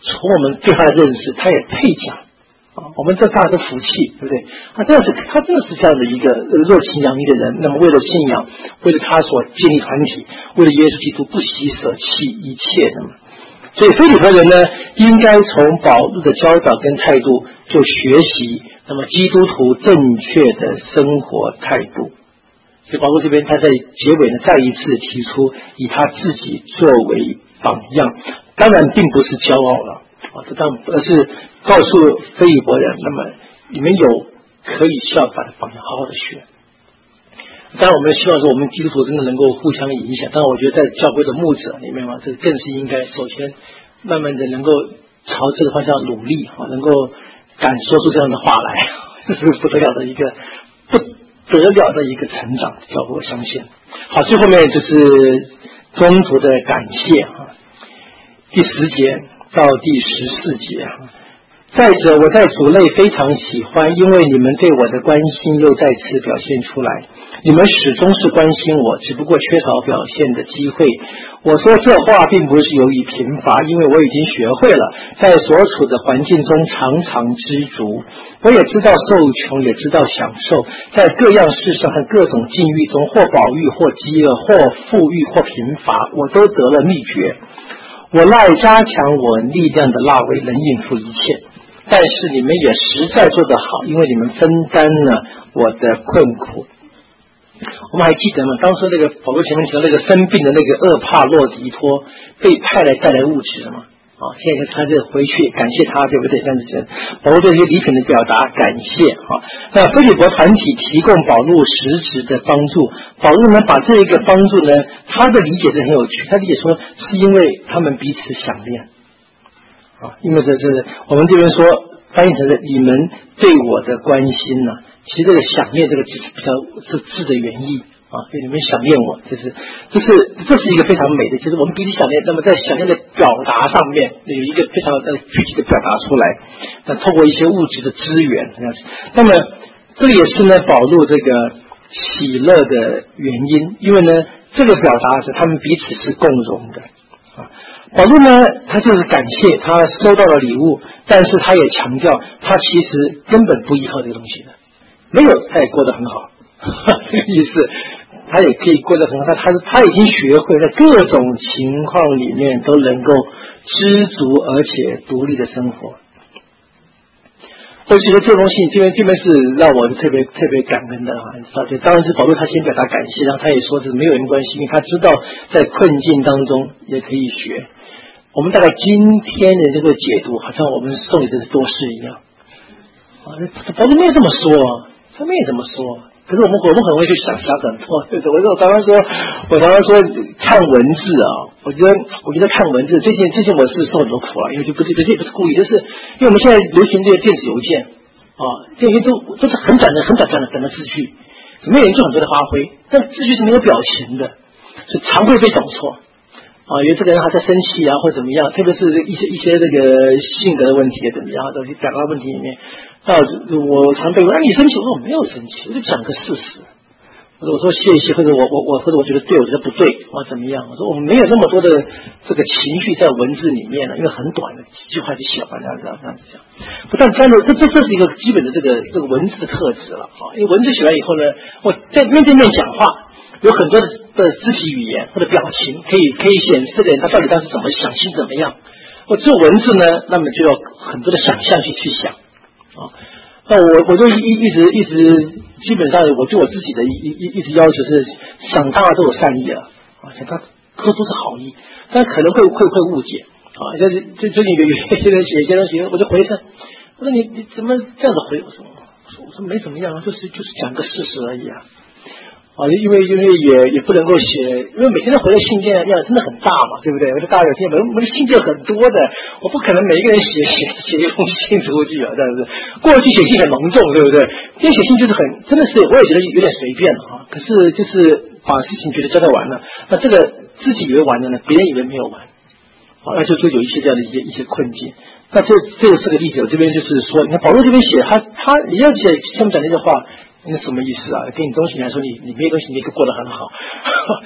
Speaker 1: 从我们对他的认识，他也配讲啊，我们这大家的福气，对不对？他真的是，他真的是这样的一个热情洋溢的人。那么为了信仰，为了他所建立团体，为了耶稣基督不惜舍弃一切的嘛。所以腓利伯人呢，应该从保罗的教导跟态度就学习，那么基督徒正确的生活态度。所以保罗这边他在结尾呢，再一次提出以他自己作为榜样，当然并不是骄傲了啊，这当而是告诉腓利伯人，那么你们有可以效法的榜样，好好的学。当然我们希望说我们基督徒真的能够互相影响，当然我觉得在教会的牧者里面嘛，这更是应该首先慢慢的能够朝这个方向努力啊，能够敢说出这样的话来，这是不得了的一个不得了的一个成长，教会我相信。好，最后面就是中途的感谢啊，第十节到第十四节啊。再者，我在主内非常喜欢，因为你们对我的关心又再次表现出来。你们始终是关心我，只不过缺少表现的机会。我说这话并不是由于贫乏，因为我已经学会了在所处的环境中常常知足。我也知道受穷，也知道享受，在各样事上和各种境遇中，或饱饫，或饥饿，或富裕，或贫乏，我都得了秘诀。我赖加强我力量的那位能应付一切。但是你们也实在做得好，因为你们分担了我的困苦。我们还记得吗？当初那个保罗前面提到那个生病的那个厄帕洛狄托被派来带来物质嘛，啊，现在他就回去感谢他，对不对？这样子，保罗对这些礼品的表达感谢啊。那腓利伯团体提供保罗实质的帮助，保罗呢把这一个帮助呢，他的理解是很有趣，他理解说是因为他们彼此想念。啊，因为这这我们这边说翻译成是你们对我的关心呢、啊，其实这个想念这个字是比较是字的原意啊，所以你们想念我，这是这是这是一个非常美的，就是我们彼此想念，那么在想念的表达上面有一个非常呃具体的表达出来，那透过一些物质的资源这样子，那么这也是呢保罗这个喜乐的原因，因为呢这个表达是他们彼此是共荣的啊。保罗呢，他就是感谢他收到了礼物，但是他也强调他其实根本不依靠这个东西的，没有他也过得很好，这个意思，他也可以过得很好，他他他已经学会在各种情况里面都能够知足而且独立的生活。我觉得这封信这边这边是让我特别特别感恩的啊！当然是保罗他先表达感谢，然后他也说是没有人关系，因为他知道在困境当中也可以学。我们大概今天的这个解读，好像我们送礼的是多事一样啊！保罗没有这么说，他没有这么说。可是我们我们很容易去想想很多，对不对？我我常常说，我常常说看文字啊，我觉得我觉得看文字最近最近我是受很多苦了，因为就不是，可是也不是故意，就是因为我们现在流行这些电子邮件啊，这些都都是很短的、很短暂的短的字句，没有人做很多的发挥，但字句是没有表情的，是常会被懂错啊，因为这个人他在生气啊，或者怎么样，特别是一些一些这个性格的问题怎么样，都是表达问题里面。那我常被问，啊，你生气？我说我没有生气，我就讲个事实。或者我说谢谢，或者我我我或者我觉得对，我觉得不对，我怎么样？我说我们没有那么多的这个情绪在文字里面了，因为很短的几句话就写完，这样子这样子讲。不但这样的，这这这是一个基本的这个这个文字的特质了啊。因为文字写完以后呢，我在面对面讲话，有很多的的肢体语言或者表情，可以可以显示这个人他到底当时怎么想，心怎么样。我只有文字呢，那么就要很多的想象去去想。啊，那我我就一一直一直基本上我对我自己的一一一直要求是想当然都有善意了啊，想他都都是好意，但可能会会会误解啊。就是最最近有有些人写一些东西，我就回他，我说你你怎么这样子回？我说我说我说没怎么样啊，就是就是讲个事实而已啊。啊，因为因为也也不能够写，因为每天都回的信件量真的很大嘛，对不对？而且大家有些我们我们的信件很多的，我不可能每一个人写写写一封信出去啊，这样子。过去写信很隆重，对不对？今天写信就是很真的是，我也觉得有点随便了啊。可是就是把事情觉得交代完了，那这个自己以为完了呢，别人以为没有完，啊，那就就有一些这样的一些一些困境。那这这是个例子，我这边就是说，你看保罗这边写他他你要写下面讲这些话。那什么意思啊？给你东西来说，你你没有东西，你可以过得很好。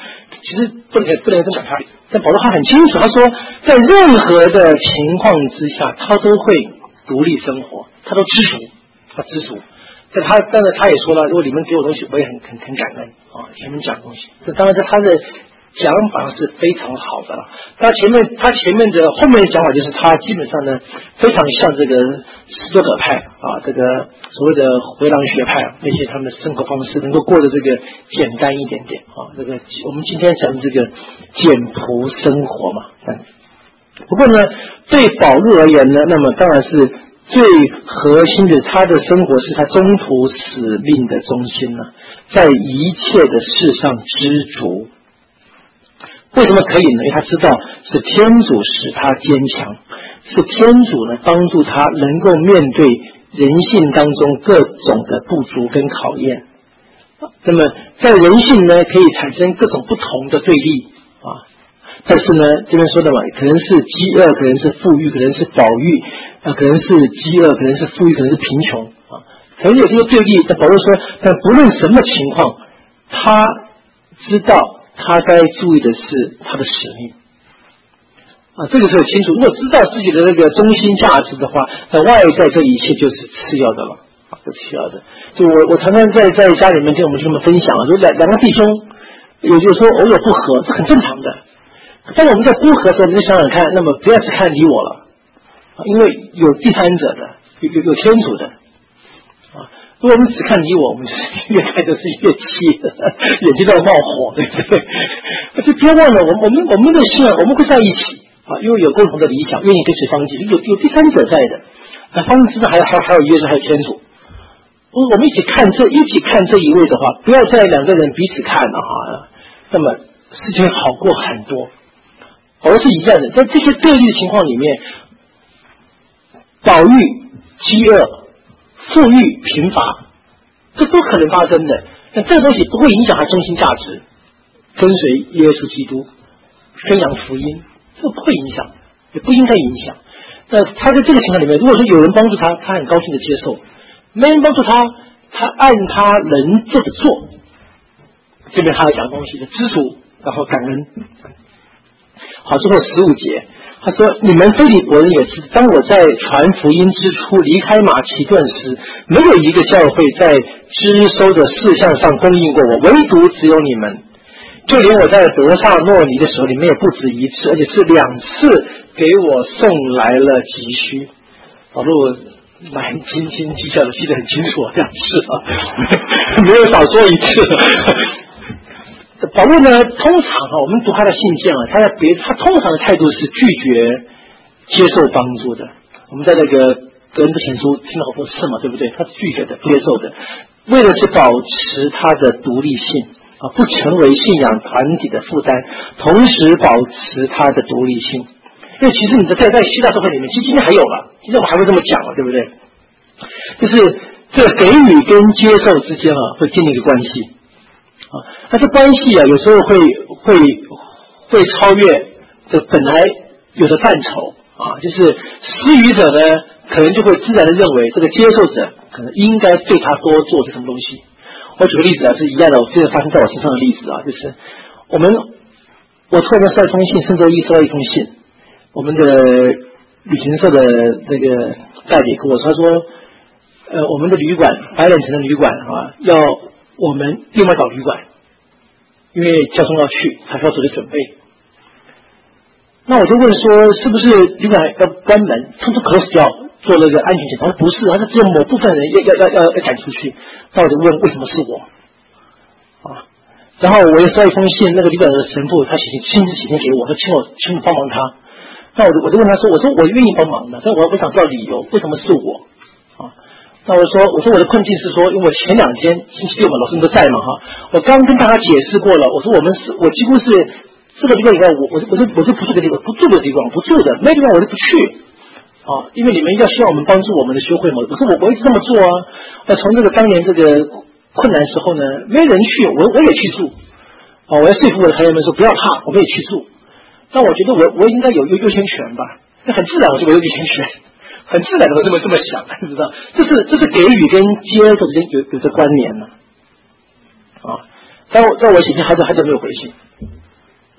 Speaker 1: 其实不能不能这么讲他，但保罗他很清楚，他说在任何的情况之下，他都会独立生活，他都知足，他知足。但他当然他也说了，如果你们给我东西，我也很很很感恩啊。前面讲东西，这当然在他的讲法是非常好的了。他前面他前面的后面的讲法就是他基本上呢非常像这个斯多葛派啊，这个所谓的回廊学派那些他们的生活方式能够过得这个简单一点点啊。这个我们今天讲这个简朴生活嘛。不过呢，对保罗而言呢，那么当然是。最核心的，他的生活是他中途使命的中心呢，在一切的事上知足。为什么可以呢？因为他知道是天主使他坚强，是天主呢帮助他能够面对人性当中各种的不足跟考验。那么在人性呢，可以产生各种不同的对立啊。但是呢，这边说的嘛，可能是饥饿，可能是富裕，可能是饱育。啊，可能是饥饿，可能是富裕，可能是贫穷啊，可能有这个对立。但保罗说，但不论什么情况，他知道他该注意的是他的使命啊，这个是很清楚。如果知道自己的那个中心价值的话，那外在这一切就是次要的了啊，是次要的。就我我常常在在家里面跟我们这么分享啊，就两两个弟兄有有时候偶尔不和，这很正常的。当我们在不和的时候，你就想想看，那么不要只看你我了。因为有第三者的，有有有天主的，啊，如果我们只看你我，我们就是越看就是越气的，眼睛都要冒火，对不对？就别忘了，我们我们我们的信仰，我们会在一起啊，因为有共同的理想，愿意跟随方济，有有第三者在的，那方济之上还有还有还有耶稣，还有天主。如果我们一起看这一起看这一位的话，不要再两个人彼此看了哈，那么事情好过很多。而是一样的，在这些对立的情况里面。饱育、饥饿、富裕、贫乏，这都可能发生的。但这个东西不会影响他中心价值，跟随耶稣基督，宣扬福音，这个不会影响，也不应该影响。那他在这个情况里面，如果说有人帮助他，他很高兴的接受；没人帮助他，他按他能做的做。这边他要讲东西的知足，然后感恩。好，最后十五节。他说：“你们腓利伯人也知，当我在传福音之初离开马其顿时，没有一个教会在支收的事项上供应过我，唯独只有你们。就连我在德萨诺尼的时候，你们也不止一次，而且是两次给我送来了急需。”保罗蛮斤斤计较的，记得很清楚，两次啊，没有少说一次。保罗呢，通常啊，我们读他的信件啊，他在别他通常的态度是拒绝接受帮助的。我们在那个哥林多前书听了好多次嘛，对不对？他是拒绝的、不接受的，为的是保持他的独立性啊，不成为信仰团体的负担，同时保持他的独立性。因为其实你在在希腊社会里面，其实今天还有了，今天我还会这么讲了，对不对？就是这个给予跟接受之间啊，会建立一个关系。啊，那这关系啊，有时候会会会超越这本来有的范畴啊，就是施予者呢，可能就会自然的认为这个接受者可能应该对他多做些什么东西。我举个例子啊，是一样的，我之前发生在我身上的例子啊，就是我们我突然间收到一封信，圣周一收到一封信，我们的旅行社的那个代理跟我说，他说，呃，我们的旅馆白冷城的旅馆啊，要我们另外找旅馆，因为教宗要去，他需要做些准备。那我就问说，是不是旅馆要关门，通通 close 掉，做那个安全检查？他说不是，他是只有某部分人要要要要要赶出去。那我就问，为什么是我？啊，然后我又收到一封信，那个旅馆的神父他写亲自写信给我，说请我请我帮忙他。那我就我就问他说，我说我愿意帮忙的，但我我想知道理由，为什么是我？啊。那我说，我说我的困境是说，因为我前两天星期六嘛，老师们都在嘛哈，我刚跟大家解释过了，我说我们是，我几乎是这个地方以外，我我我就我就不住的地方，不住的地方，不住的，那地方我就不去啊，因为你们要希望我们帮助我们的修会嘛，我说我我一直这么做啊，那从这个当年这个困难时候呢，没人去，我我也去住啊，我要说服我的朋友们说不要怕，我们也去住，但我觉得我我应该有有优先权吧，那很自然，我就我有优先权。很自然的，我这么这么想，你知道，这是这是给予跟接受之间有有这关联呢，啊，但我在我写信，还是还是没有回信，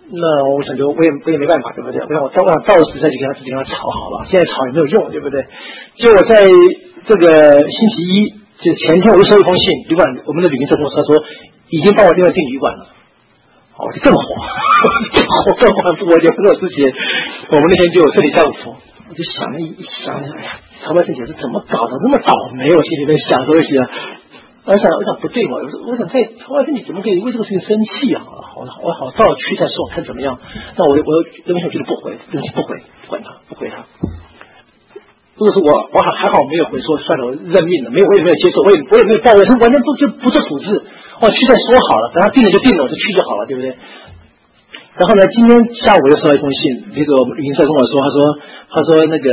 Speaker 1: 那我想就我也我也没办法，对不对？我想我到我想到时再去跟他自己跟他吵好了，现在吵也没有用，对不对？就我在这个星期一，就前天我就收一封信，旅馆我们的旅行社跟我说说已经帮我另外订旅馆了，我就更火，我更火，我就不知道之前我们那天就有这里丈夫，我就想了一想，哎呀，曹白正姐是怎么搞的那么倒霉？我心里面想说一些。我想，我想不对嘛，我说，我想在曹白正你怎么可以为这个事情生气啊？好，我好照去再说，看怎么样。那我我这边我觉得不回，对不起，不回，不管他，不回他。如果是我，我还还好没有回说算了，我认命了，没有，我也没有接受，我也我也没有抱怨，他完全不就不做处置。我去再说好了，等他定了就定了，我就去就好了，对不对？然后呢，今天下午又收到一封信，这个旅行社跟我说，他说他说那个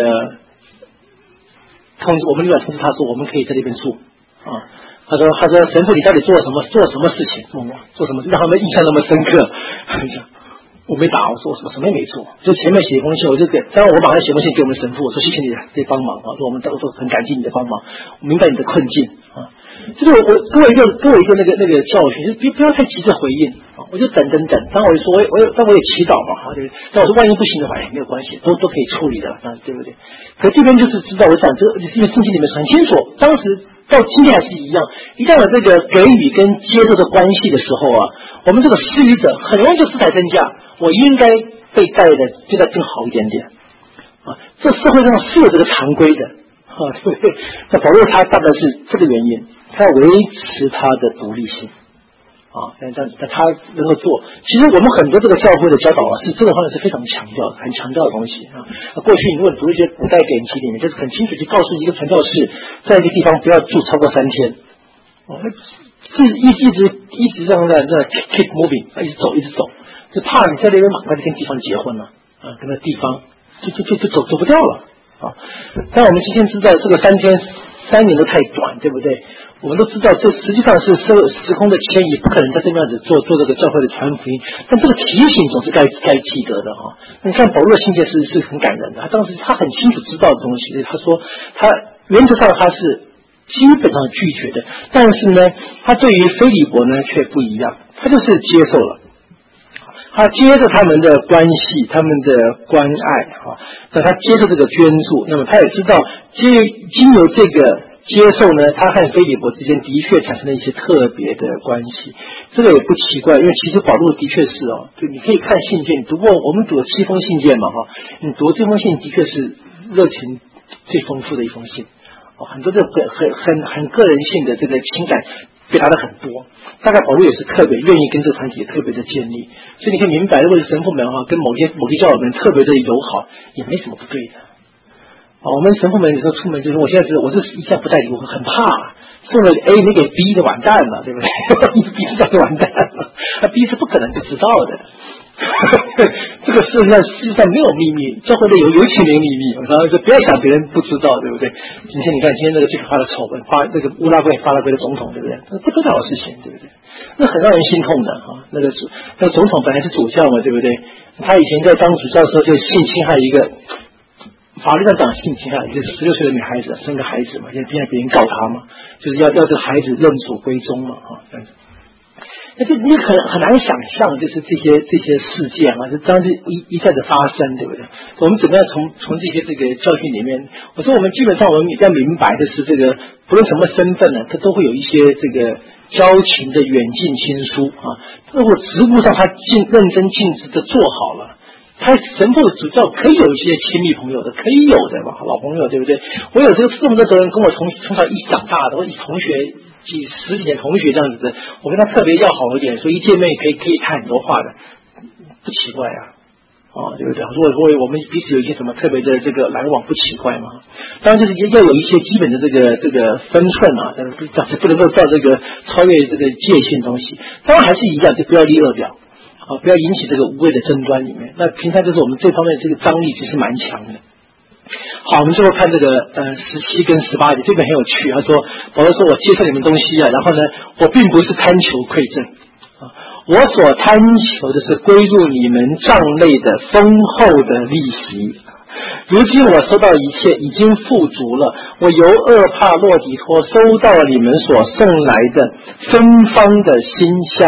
Speaker 1: 通知我们旅馆通知他说我们可以在这边住啊。他说：“他说神父，你到底做什么做什么事情？问我做什么让他们印象那么深刻？”我没打，我说我什么也没做，就前面写一封信，我就给，当然我马上写封信给我们神父，我说谢谢你这帮忙啊，说我们都都很感激你的帮忙，我明白你的困境啊。就是我我给我一个给我一个那个那个教训，就别不要太急着回应啊，我就等等等。当然我就说我我但我也祈祷嘛，啊对。但我说万一不行的话，哎没有关系，都都可以处理的，啊对不对？可这边就是知道，我想这因为圣经里面很清楚，当时。到今天还是一样，一旦有这个给予跟接受的关系的时候啊，我们这个施予者很容易就色彩增加。我应该被带的就再更好一点点啊！这社会上是有这个常规的啊，对不对？那保罗他大概是这个原因，他要维持他的独立性啊，这样子，他能够做。其实我们很多这个教会的教导啊，是这个方面是非常强调的，很强调的东西啊。过去你如果读一些古代典籍里面，就是很清楚去告诉一个传教士，在一个地方不要住超过三天，哦，是一一直一直这样的那 keep moving， 一直走一直走，就怕你在那边马上就跟地方结婚了啊，跟那地方就就就就走走不掉了啊。但我们今天知道这个三天三年都太短，对不对？我们都知道，这实际上是时时空的迁移，不可能在这么样子做做这个教会的传福音。但这个提醒总是该该记得的哈。你看保罗的信件是是很感人的，他当时他很清楚知道的东西，他说他原则上他是基本上拒绝的，但是呢，他对于腓利伯呢却不一样，他就是接受了。他接受他们的关系，他们的关爱啊，那他接受这个捐助，那么他也知道，经经由这个。接受呢，他和腓利伯之间的确产生了一些特别的关系，这个也不奇怪，因为其实保罗的确是哦，就你可以看信件，你读过我们读了七封信件嘛哈，你读这封信的确是热情最丰富的一封信，哦，很多的很很很很个人性的这个情感表达的很多，大概保罗也是特别愿意跟这个团体特别的建立，所以你可以明白，如果是神父们哈跟某些某些教友们特别的友好，也没什么不对的。哦，我们神父们有时候出门就是，我现在是我是一向不带礼物，很怕送了 A 没给 B 就完蛋了，对不对 ？B 知道就完蛋了，那 B 是不可能就知道的。这个事实上事实上没有秘密，教会里有尤其没秘密。我说就不要想别人不知道，对不对？今天你看今天那个最可怕的丑闻，发那个乌拉圭发拉圭的总统，对不对？这不得了的事情，对不对？那很让人心痛的啊。那个那个总统本来是主教嘛，对不对？他以前在当主教的时候就性侵害一个。法律上讲性侵害，就是十六岁的女孩子生个孩子嘛，现在别人别人告他嘛，就是要要这个孩子认祖归宗嘛，啊，这样子。那这你很很难想象，就是这些这些事件啊，就当时一一再的发生，对不对？我们怎么样从从这些这个教训里面，我说我们基本上我们要明白的是，这个不论什么身份呢，它都会有一些这个交情的远近亲疏啊。如果职务上他尽认真尽职的做好了。他神父主教可以有一些亲密朋友的，可以有的嘛，老朋友对不对？我有这个这么多人跟我从从小一起长大的，我一起同学几十几年同学这样子的，我跟他特别要好一点，所以一见面也可以可以谈很多话的，不奇怪啊，哦，对不对？如果说我们彼此有一些什么特别的这个来往，不奇怪嘛。当然就是要有一些基本的这个这个分寸啊，但是不能够到这个超越这个界限东西。当然还是一样，就不要立恶表。啊，不要引起这个无谓的争端里面。那平常就是我们这方面这个张力其实蛮强的。好，我们最后看这个呃十七跟十八节，这边很有趣。他说，保罗说我接受你们东西啊，然后呢，我并不是贪求馈赠啊，我所贪求的是归入你们账内的丰厚的利息。如今我收到一切，已经富足了。我由厄帕洛底托收到了你们所送来的芬芳的馨香，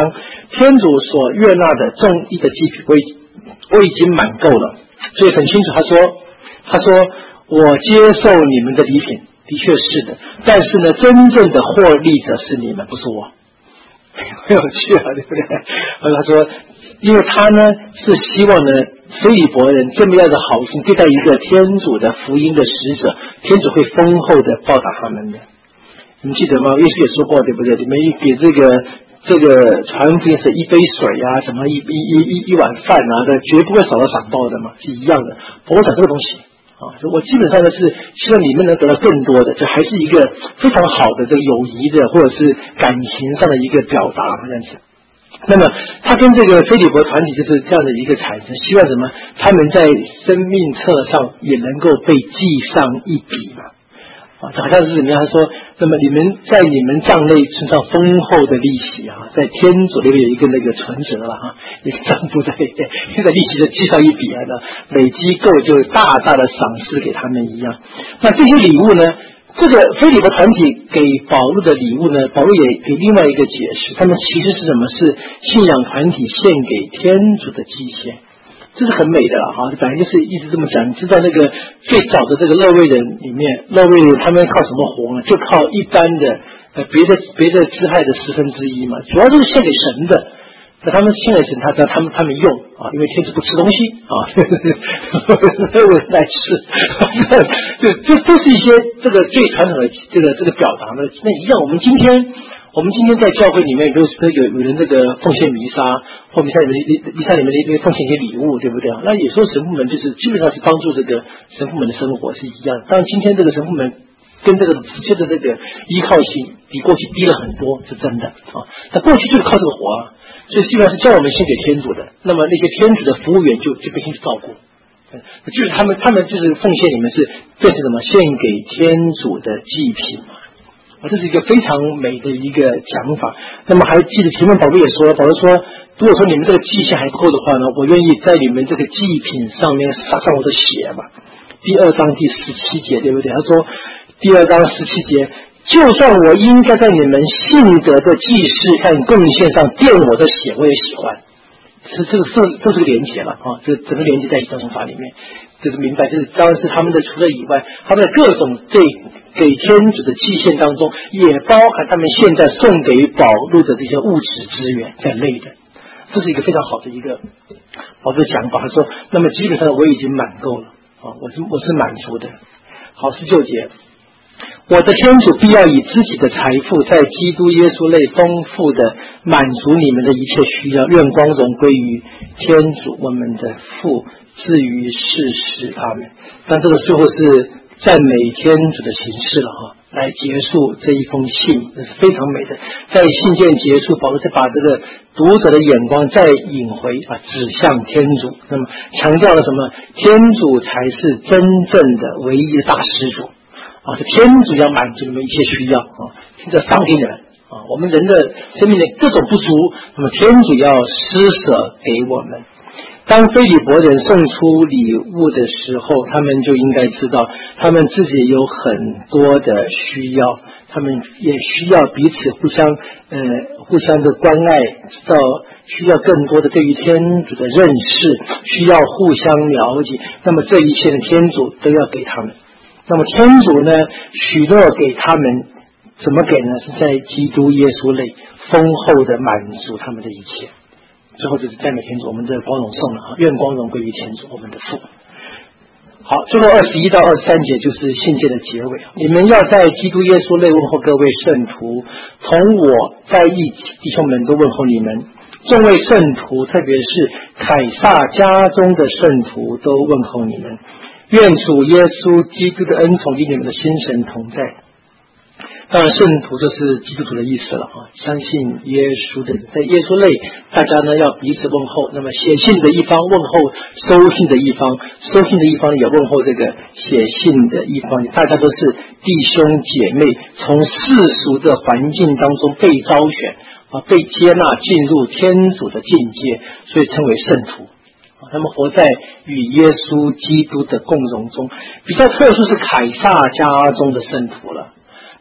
Speaker 1: 天主所悦纳的众义的祭品，我已我已经满够了。所以很清楚，他说，他说我接受你们的礼品，的确是的，但是呢，真正的获利者是你们，不是我。很有趣啊，对不对？他说，因为他呢是希望呢，腓利伯人这么样的好心对待一个天主的福音的使者，天主会丰厚的报答他们的。你们记得吗？耶稣也说过，对不对？你们给这个这个传福音是一杯水啊，什么一一一一一碗饭啊，这绝不会少了赏报的嘛，是一样的。我讲这个东西啊，我基本上呢是希望你们能得到更多的，这还是一个非常好的这个友谊的或者是感情上的一个表达这样子。那么他跟这个腓利伯团体就是这样的一个产生，希望什么？他们在生命册上也能够被记上一笔嘛。啊，好像是怎么样？他说，那么你们在你们账内存上丰厚的利息啊，在天主那边有一个那个存折了哈，一个账簿在现在利息的记上一笔啊，累积够就大大的赏赐给他们一样。那这些礼物呢？这个腓利伯团体给保罗的礼物呢，保罗也给另外一个解释，他们其实是什么？是信仰团体献给天主的祭献。这是很美的了哈，本来就是一直这么讲。你知道那个最早的这个勒卫人里面，勒卫人他们靠什么活呢？就靠一般的呃别的别的支派的十分之一嘛，主要就是献给神的。那他们献给神，他他们他们用啊，因为天主不吃东西啊，勒卫人来吃，就这都是一些这个最传统的这个这个表达的。那一样，我们今天。我们今天在教会里面，比如说有有人这个奉献弥撒，或弥撒里面弥撒里面的奉献一些礼物，对不对？那有时候神父们就是基本上是帮助这个神父们的生活是一样的。当然，今天这个神父们跟这个直接的这个依靠性比过去低了很多，是真的啊。那过去就是靠这个活啊，所以基本上是叫我们献给天主的。那么那些天主的服务员就就被天主照顾，就是他们他们就是奉献里面是变成什么？献给天主的祭品嘛。这是一个非常美的一个讲法。那么还记得前面保罗也说了，保罗说，如果说你们这个祭献还不够的话呢，我愿意在你们这个祭品上面撒上我的血吧。第二章第十七节，对不对？他说，第二章十七节，就算我应该在你们信德的祭祀和贡献上奠我的血，我也喜欢。是这个是这是个连结了啊，这整个连接在一张宗法里面，就是明白，就是当然是他们的除了以外，他们的各种对给天主的祭献当中，也包含他们现在送给保禄的这些物质资源在内的。这是一个非常好的一个保罗的讲法。他说，那么基本上我已经满够了啊，我是我是满足的。好，十九节。我的天主必要以自己的财富在基督耶稣内丰富的满足你们的一切需要，愿光荣归于天主我们的父，至于世世阿们。但这个最后是赞美天主的形式了哈，来结束这一封信，这是非常美的。在信件结束，保罗再把这个读者的眼光再引回啊，指向天主。那么强调了什么？天主才是真正的唯一的大施主。啊，是天主要满足你们一切需要啊，天主赏给你们啊。我们人的生命的各种不足，那么天主要施舍给我们。当腓利伯人送出礼物的时候，他们就应该知道，他们自己有很多的需要，他们也需要彼此互相呃互相的关爱，知道需要更多的对于天主的认识，需要互相了解。那么这一切的天主都要给他们。那么天主呢，许诺给他们，怎么给呢？是在基督耶稣内丰厚的满足他们的一切。最后就是赞美天主，我们这光荣颂了啊，愿光荣归于天主我们的父。好，最后二十一到二十三节就是信件的结尾。你们要在基督耶稣内问候各位圣徒，从我在一起弟兄们都问候你们。众位圣徒，特别是凯撒家中的圣徒都问候你们。愿主耶稣基督的恩宠与你们的心神同在。当然圣徒就是基督徒的意思了啊，相信耶稣的，在耶稣内大家呢要彼此问候。那么写信的一方问候收信的一方，收信的一方也问候这个写信的一方，大家都是弟兄姐妹，从世俗的环境当中被招选啊，被接纳进入天主的境界，所以称为圣徒。他们活在与耶稣基督的共荣中。比较特殊是凯撒家中的圣徒了。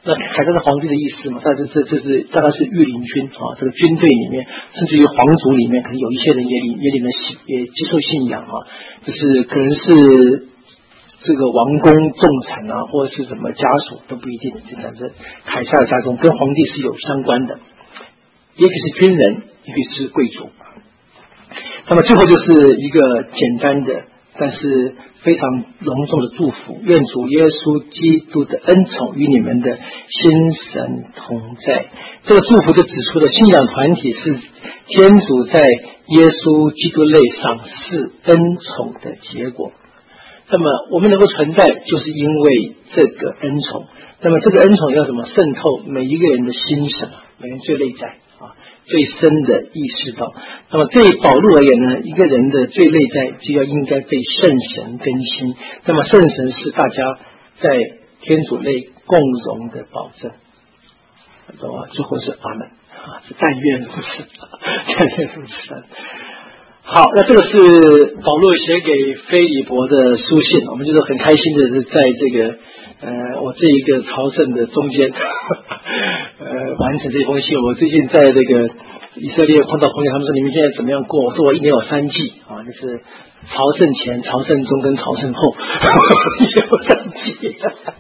Speaker 1: 那凯撒是皇帝的意思嘛？但是这这是大概是御林军啊，这个军队里面，甚至于皇族里面，可能有一些人也领也领了信，也接受信仰啊，就是可能是这个王公重臣啊，或者是什么家属都不一定，就反正凯撒的家中跟皇帝是有相关的，也许是军人，也许是贵族。那么最后就是一个简单的，但是非常隆重的祝福，愿主耶稣基督的恩宠与你们的心神同在。这个祝福就指出了信仰团体是天主在耶稣基督内赏赐恩宠的结果。那么我们能够存在，就是因为这个恩宠。那么这个恩宠要什么？渗透每一个人的心神，每个人最内在啊，最深的意识到。那么对保禄而言呢，一个人的最内在就要应该被圣神更新。那么圣神是大家在天主内共荣的保证。懂吗？最后是阿门啊，是但愿如此，但愿如此。好，那这个是保禄写给腓利伯的书信，我们就是很开心的是在这个呃我这一个朝圣的中间呃完成这封信。我最近在这个以色列碰到朋友，他们说你们现在怎么样过？我说我一年有三季啊，就是朝圣前、朝圣中跟朝圣后，有三季。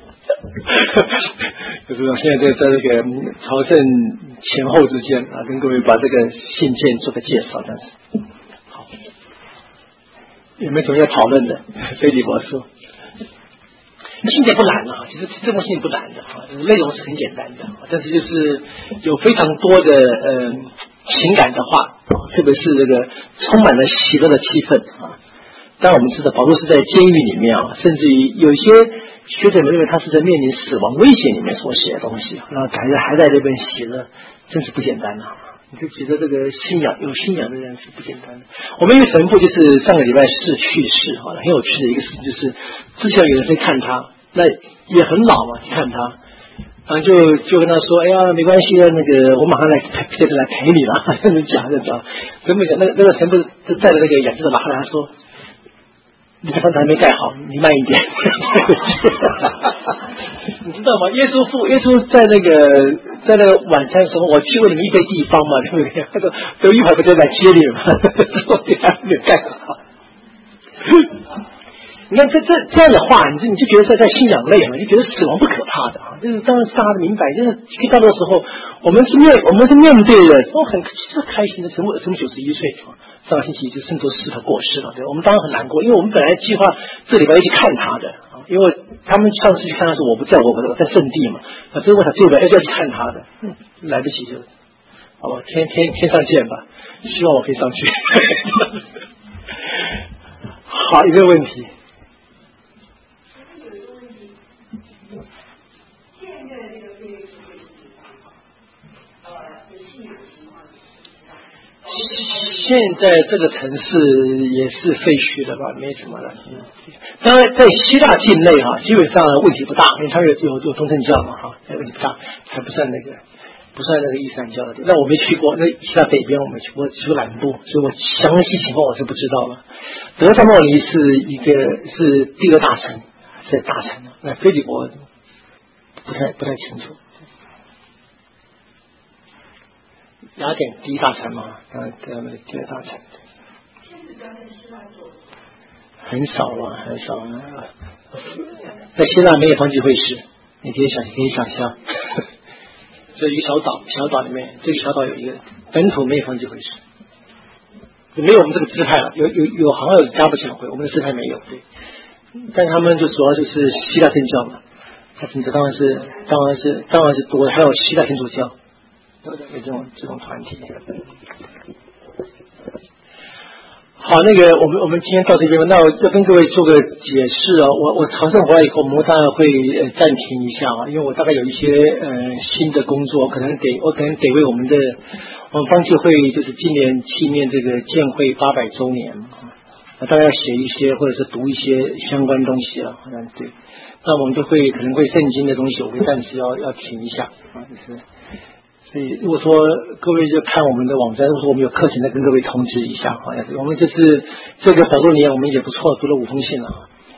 Speaker 1: 就是说现在在在这个朝圣前后之间啊，跟各位把这个信件做个介绍，但是。有没有什么要讨论的？菲利伯说，那信件不难啊，其实这封信不难的啊，内容是很简单的，但是就是有非常多的呃情感的话，特别是这个充满了喜乐的气氛啊。当然我们知道保罗是在监狱里面啊，甚至于有一些学者们认为他是在面临死亡威胁里面所写的东西，然后感觉还在那边喜乐，真是不简单啊。你就觉得这个信仰有信仰的人是不简单的。我们一个神父就是上个礼拜四去世，哈，很有趣的一个事情，就是之前有人在看他，那也很老嘛，去看他，然后就就跟他说，哎呀，没关系的，那个我马上来陪着来陪你了，这样讲这样。所以没讲那个那个神父就带着那个雅致的马后来他说。你的房子还没盖好，你慢一点。你知道吗？耶稣父，耶稣在那个在那个晚餐的时候，我去为你们预备地方嘛，对不对？他说等一会儿不就来接你嘛，说你还没盖好。你看这这这样的话，你就你就觉得在在信仰内嘛，你就觉得死亡不可怕的啊。就是当然大家明白，就是遇到的时候，我们是面我们是面对的，都很是开心的。什么什么九十一岁啊？上个星期就圣多斯他过世了，对，我们当然很难过，因为我们本来计划这礼拜要去看他的，因为他们上次去看他时我不在，我我在圣地嘛，啊，这我想这礼拜要去看他的，嗯，来不及就，好吧，天天天上见吧，希望我可以上去。好，一个问题。现在这个城市也是废墟了吧，没什么了。当然，在希腊境内哈，基本上问题不大，因为它有有有东正教嘛哈，问题不大，还不算那个不算那个伊斯兰教的。那我没去过，那希腊北边我没去过，去过南部，所以我详细情况我是不知道了。德萨莫尼是一个是第二大城，是大城，那菲利伯不太不太清楚。雅典第一大城嘛，呃，第二第二大城，很少啊，很少啊。在希腊没有方济会师，你可以想，可以想象，这一个小岛，小岛里面，这个小岛有一个本土没有方济会师，没有我们这个支派了，有有有好像有加布教会，我们的支派没有，对。但他们就主要就是希腊正教嘛，他真的当然是当然是当然是多，还有希腊天主教。有这种这种团体。好，那个我们我们今天到这边，那我要跟各位做个解释啊。我我朝圣回来以后，我们当然会呃暂停一下啊，因为我大概有一些呃新的工作，可能得我可能得为我们的我们方济会就是今年纪念这个建会八百周年啊，大概要写一些或者是读一些相关东西啊，嗯对，那我们就会可能会圣经的东西，我会暂时要要停一下啊，就是。所以，如果说各位就看我们的网站，如果说我们有课程，再跟各位通知一下。好，我们这次这个保罗年我们也不错，读了五封信了。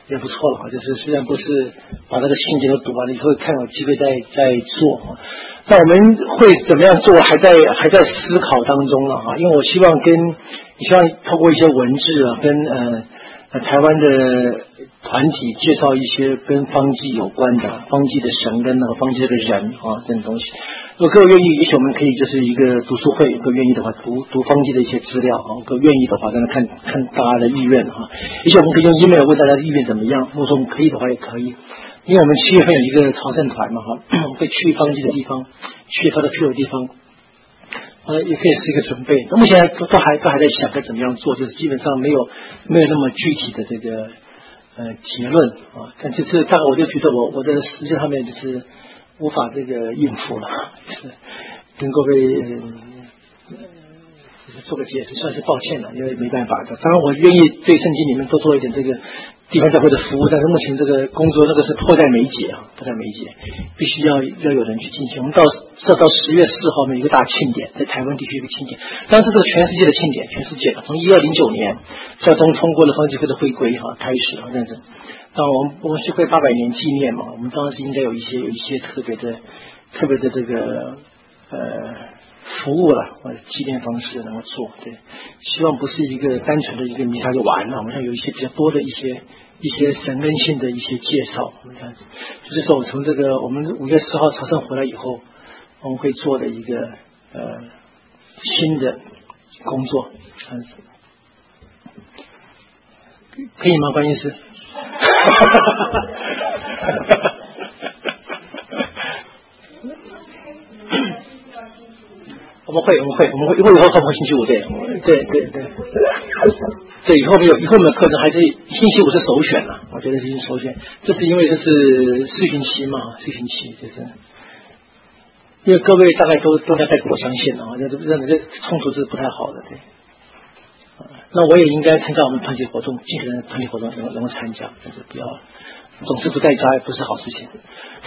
Speaker 1: 也不错了啊。就是虽然不是把那个信件都读完了以后，看有机会再再做啊。那我们会怎么样做，还在还在思考当中了啊。因为我希望跟，希望透过一些文字啊，跟呃呃台湾的团体介绍一些跟方济有关的，方济的神跟那个方济这个人啊这种东西。如果各位愿意，也许我们可以就是一个读书会，各位愿意的话读读方济的一些资料啊，各位愿意的话，在那看看大家的意愿哈。也许我们可以用 email 问大家的意愿怎么样，如果说我们可以的话也可以。因为我们七月份有一个朝圣团嘛哈，会去方济的地方，去他的去的地方，呃，也可以是一个准备。那目前都都还都还在想该怎么样做，就是基本上没有没有那么具体的这个呃结论啊。但这次大概我就觉得我我的时间上面就是无法这个应付了，就是跟各位呃做个解释，算是抱歉了，因为没办法的。当然我愿意对圣经里面多做一点这个地方教会的服务，但是目前这个工作那个是迫在眉睫啊，迫在眉睫，必须要要有人去进行。我们到这到十月四号，我们有一个大庆典，在台湾地区一个庆典，当然这是全世界的庆典，全世界的，从一二零九年教宗通过了方济会的回归哈开始啊，这样子。那我们我们是会八百年纪念嘛，我们当然是应该有一些有一些特别的特别的这个呃服务了或者纪念方式能够做，对，希望不是一个单纯的一个弥撒就完了，我们要有一些比较多的一些一些神恩性的一些介绍，我们这样子，就是说我从这个我们五月四号朝圣回来以后，我们会做的一个呃新的工作，这样子，可以吗，关医师？我们会，我们会，我们会，以后以后会星期五对，对对对对，以后没有以后我们的课程还是星期五是首选了，我觉得是首选，这是因为这是试训期嘛，试训期就是，因为各位大概都都在带我相信啊，这这这冲突是不太好的，对。那我也应该参加我们团体活动，尽可能团体活动能够能够参加，但是不要总是不在家，也不是好事情。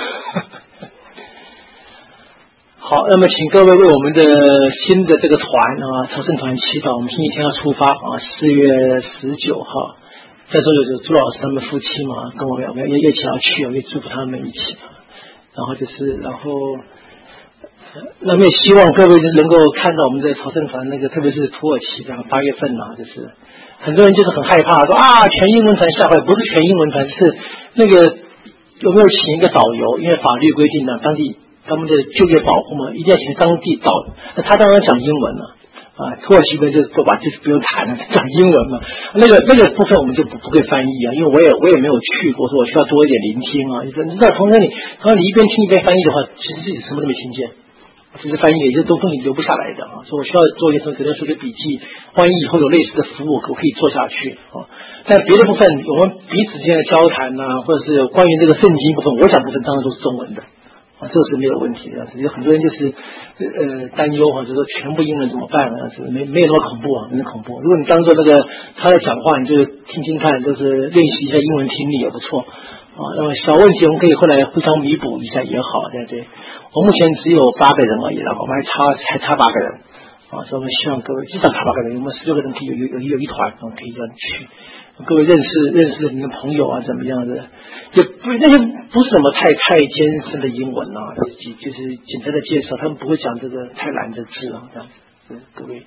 Speaker 1: 好，那么请各位为我们的新的这个团啊，朝圣团祈祷。我们星期天要出发啊，四月十九号，在座有朱老师他们夫妻嘛，跟我们我们也一起要去，我也祝福他们一起。然后就是，然后。那么也希望各位能够看到我们的朝圣团那个，特别是土耳其，然后八月份嘛，就是很多人就是很害怕，说啊全英文团吓坏，不是全英文团，是那个有没有请一个导游？因为法律规定呢，当地他们的就业保护嘛，一定要请当地导，那他当然讲英文了啊，土耳其人就都把就是不用谈了，讲英文嘛。那个那个部分我们就不不会翻译啊，因为我也我也没有去过，说我需要多一点聆听啊。你说你知道从那里，从你一边听一边翻译的话，其实自己什么都没听见。其实翻译也就都东西留不下来的啊，所以我需要做一些可能做些笔记，万一以后有类似的服务，我可以做下去啊。但别的部分，我们彼此之间的交谈呐、啊，或者是关于这个圣经部分，我讲部分当然都是中文的啊，这个是没有问题的。有很多人就是呃担忧哈，就说全部英文怎么办啊？是没没有那么恐怖啊，没那么恐怖。如果你当做那个他在讲话，你就听听看，就是练习一下英文听力也不错啊。那么小问题我们可以后来互相弥补一下也好，对不对？我目前只有八个人而已了，我们还差还差八个人啊，所以我们希望各位至少差八个人，我们十六个人可以有有有有一团，我们可以让你去，各位认识认识你的朋友啊，怎么样的，也不那些不是什么太太艰深的英文啊，就是就是简单的介绍，他们不会讲这个太难的字啊，这样子，各位。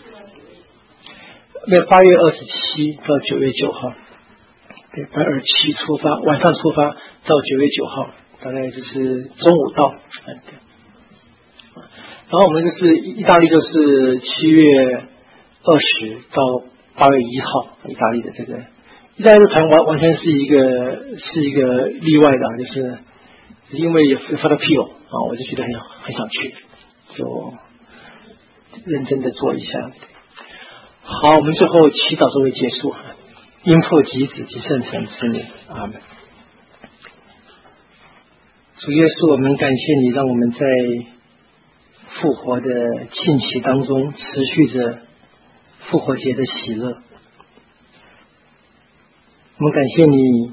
Speaker 1: 那八月二十七到九月九号，对，八月二十七出发，晚上出发到九月九号。大概就是中午到，嗯，对。然后我们就是意大利，就是七月二十到八月一号，意大利的这个意大利的团完完全是一个是一个例外的，就是因为有发了 appeal 啊，我就觉得很很想去，就认真的做一下。好，我们最后祈祷作为结束，因父及子及圣神之名，阿们。主耶稣，我们感谢你，让我们在复活的庆期当中持续着复活节的喜乐。我们感谢你，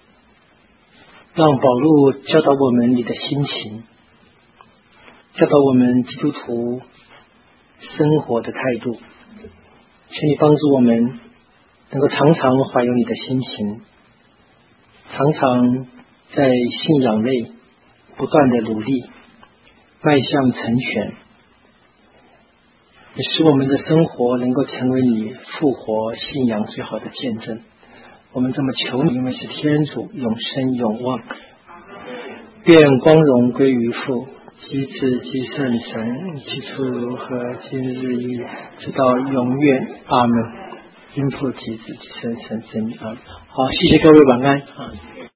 Speaker 1: 让保禄教导我们你的心情，教导我们基督徒生活的态度。请你帮助我们能够常常怀有你的心情， 常常在信仰内不断的努力，迈向成全，也使我们的生活能够成为你复活信仰最好的见证。我们这么求你，因为是天主，永生永望。愿光荣归于父、及子、及圣神，起初如何，今日亦直到永远。阿门。因父及子及圣神之名。好，谢谢各位，晚安啊。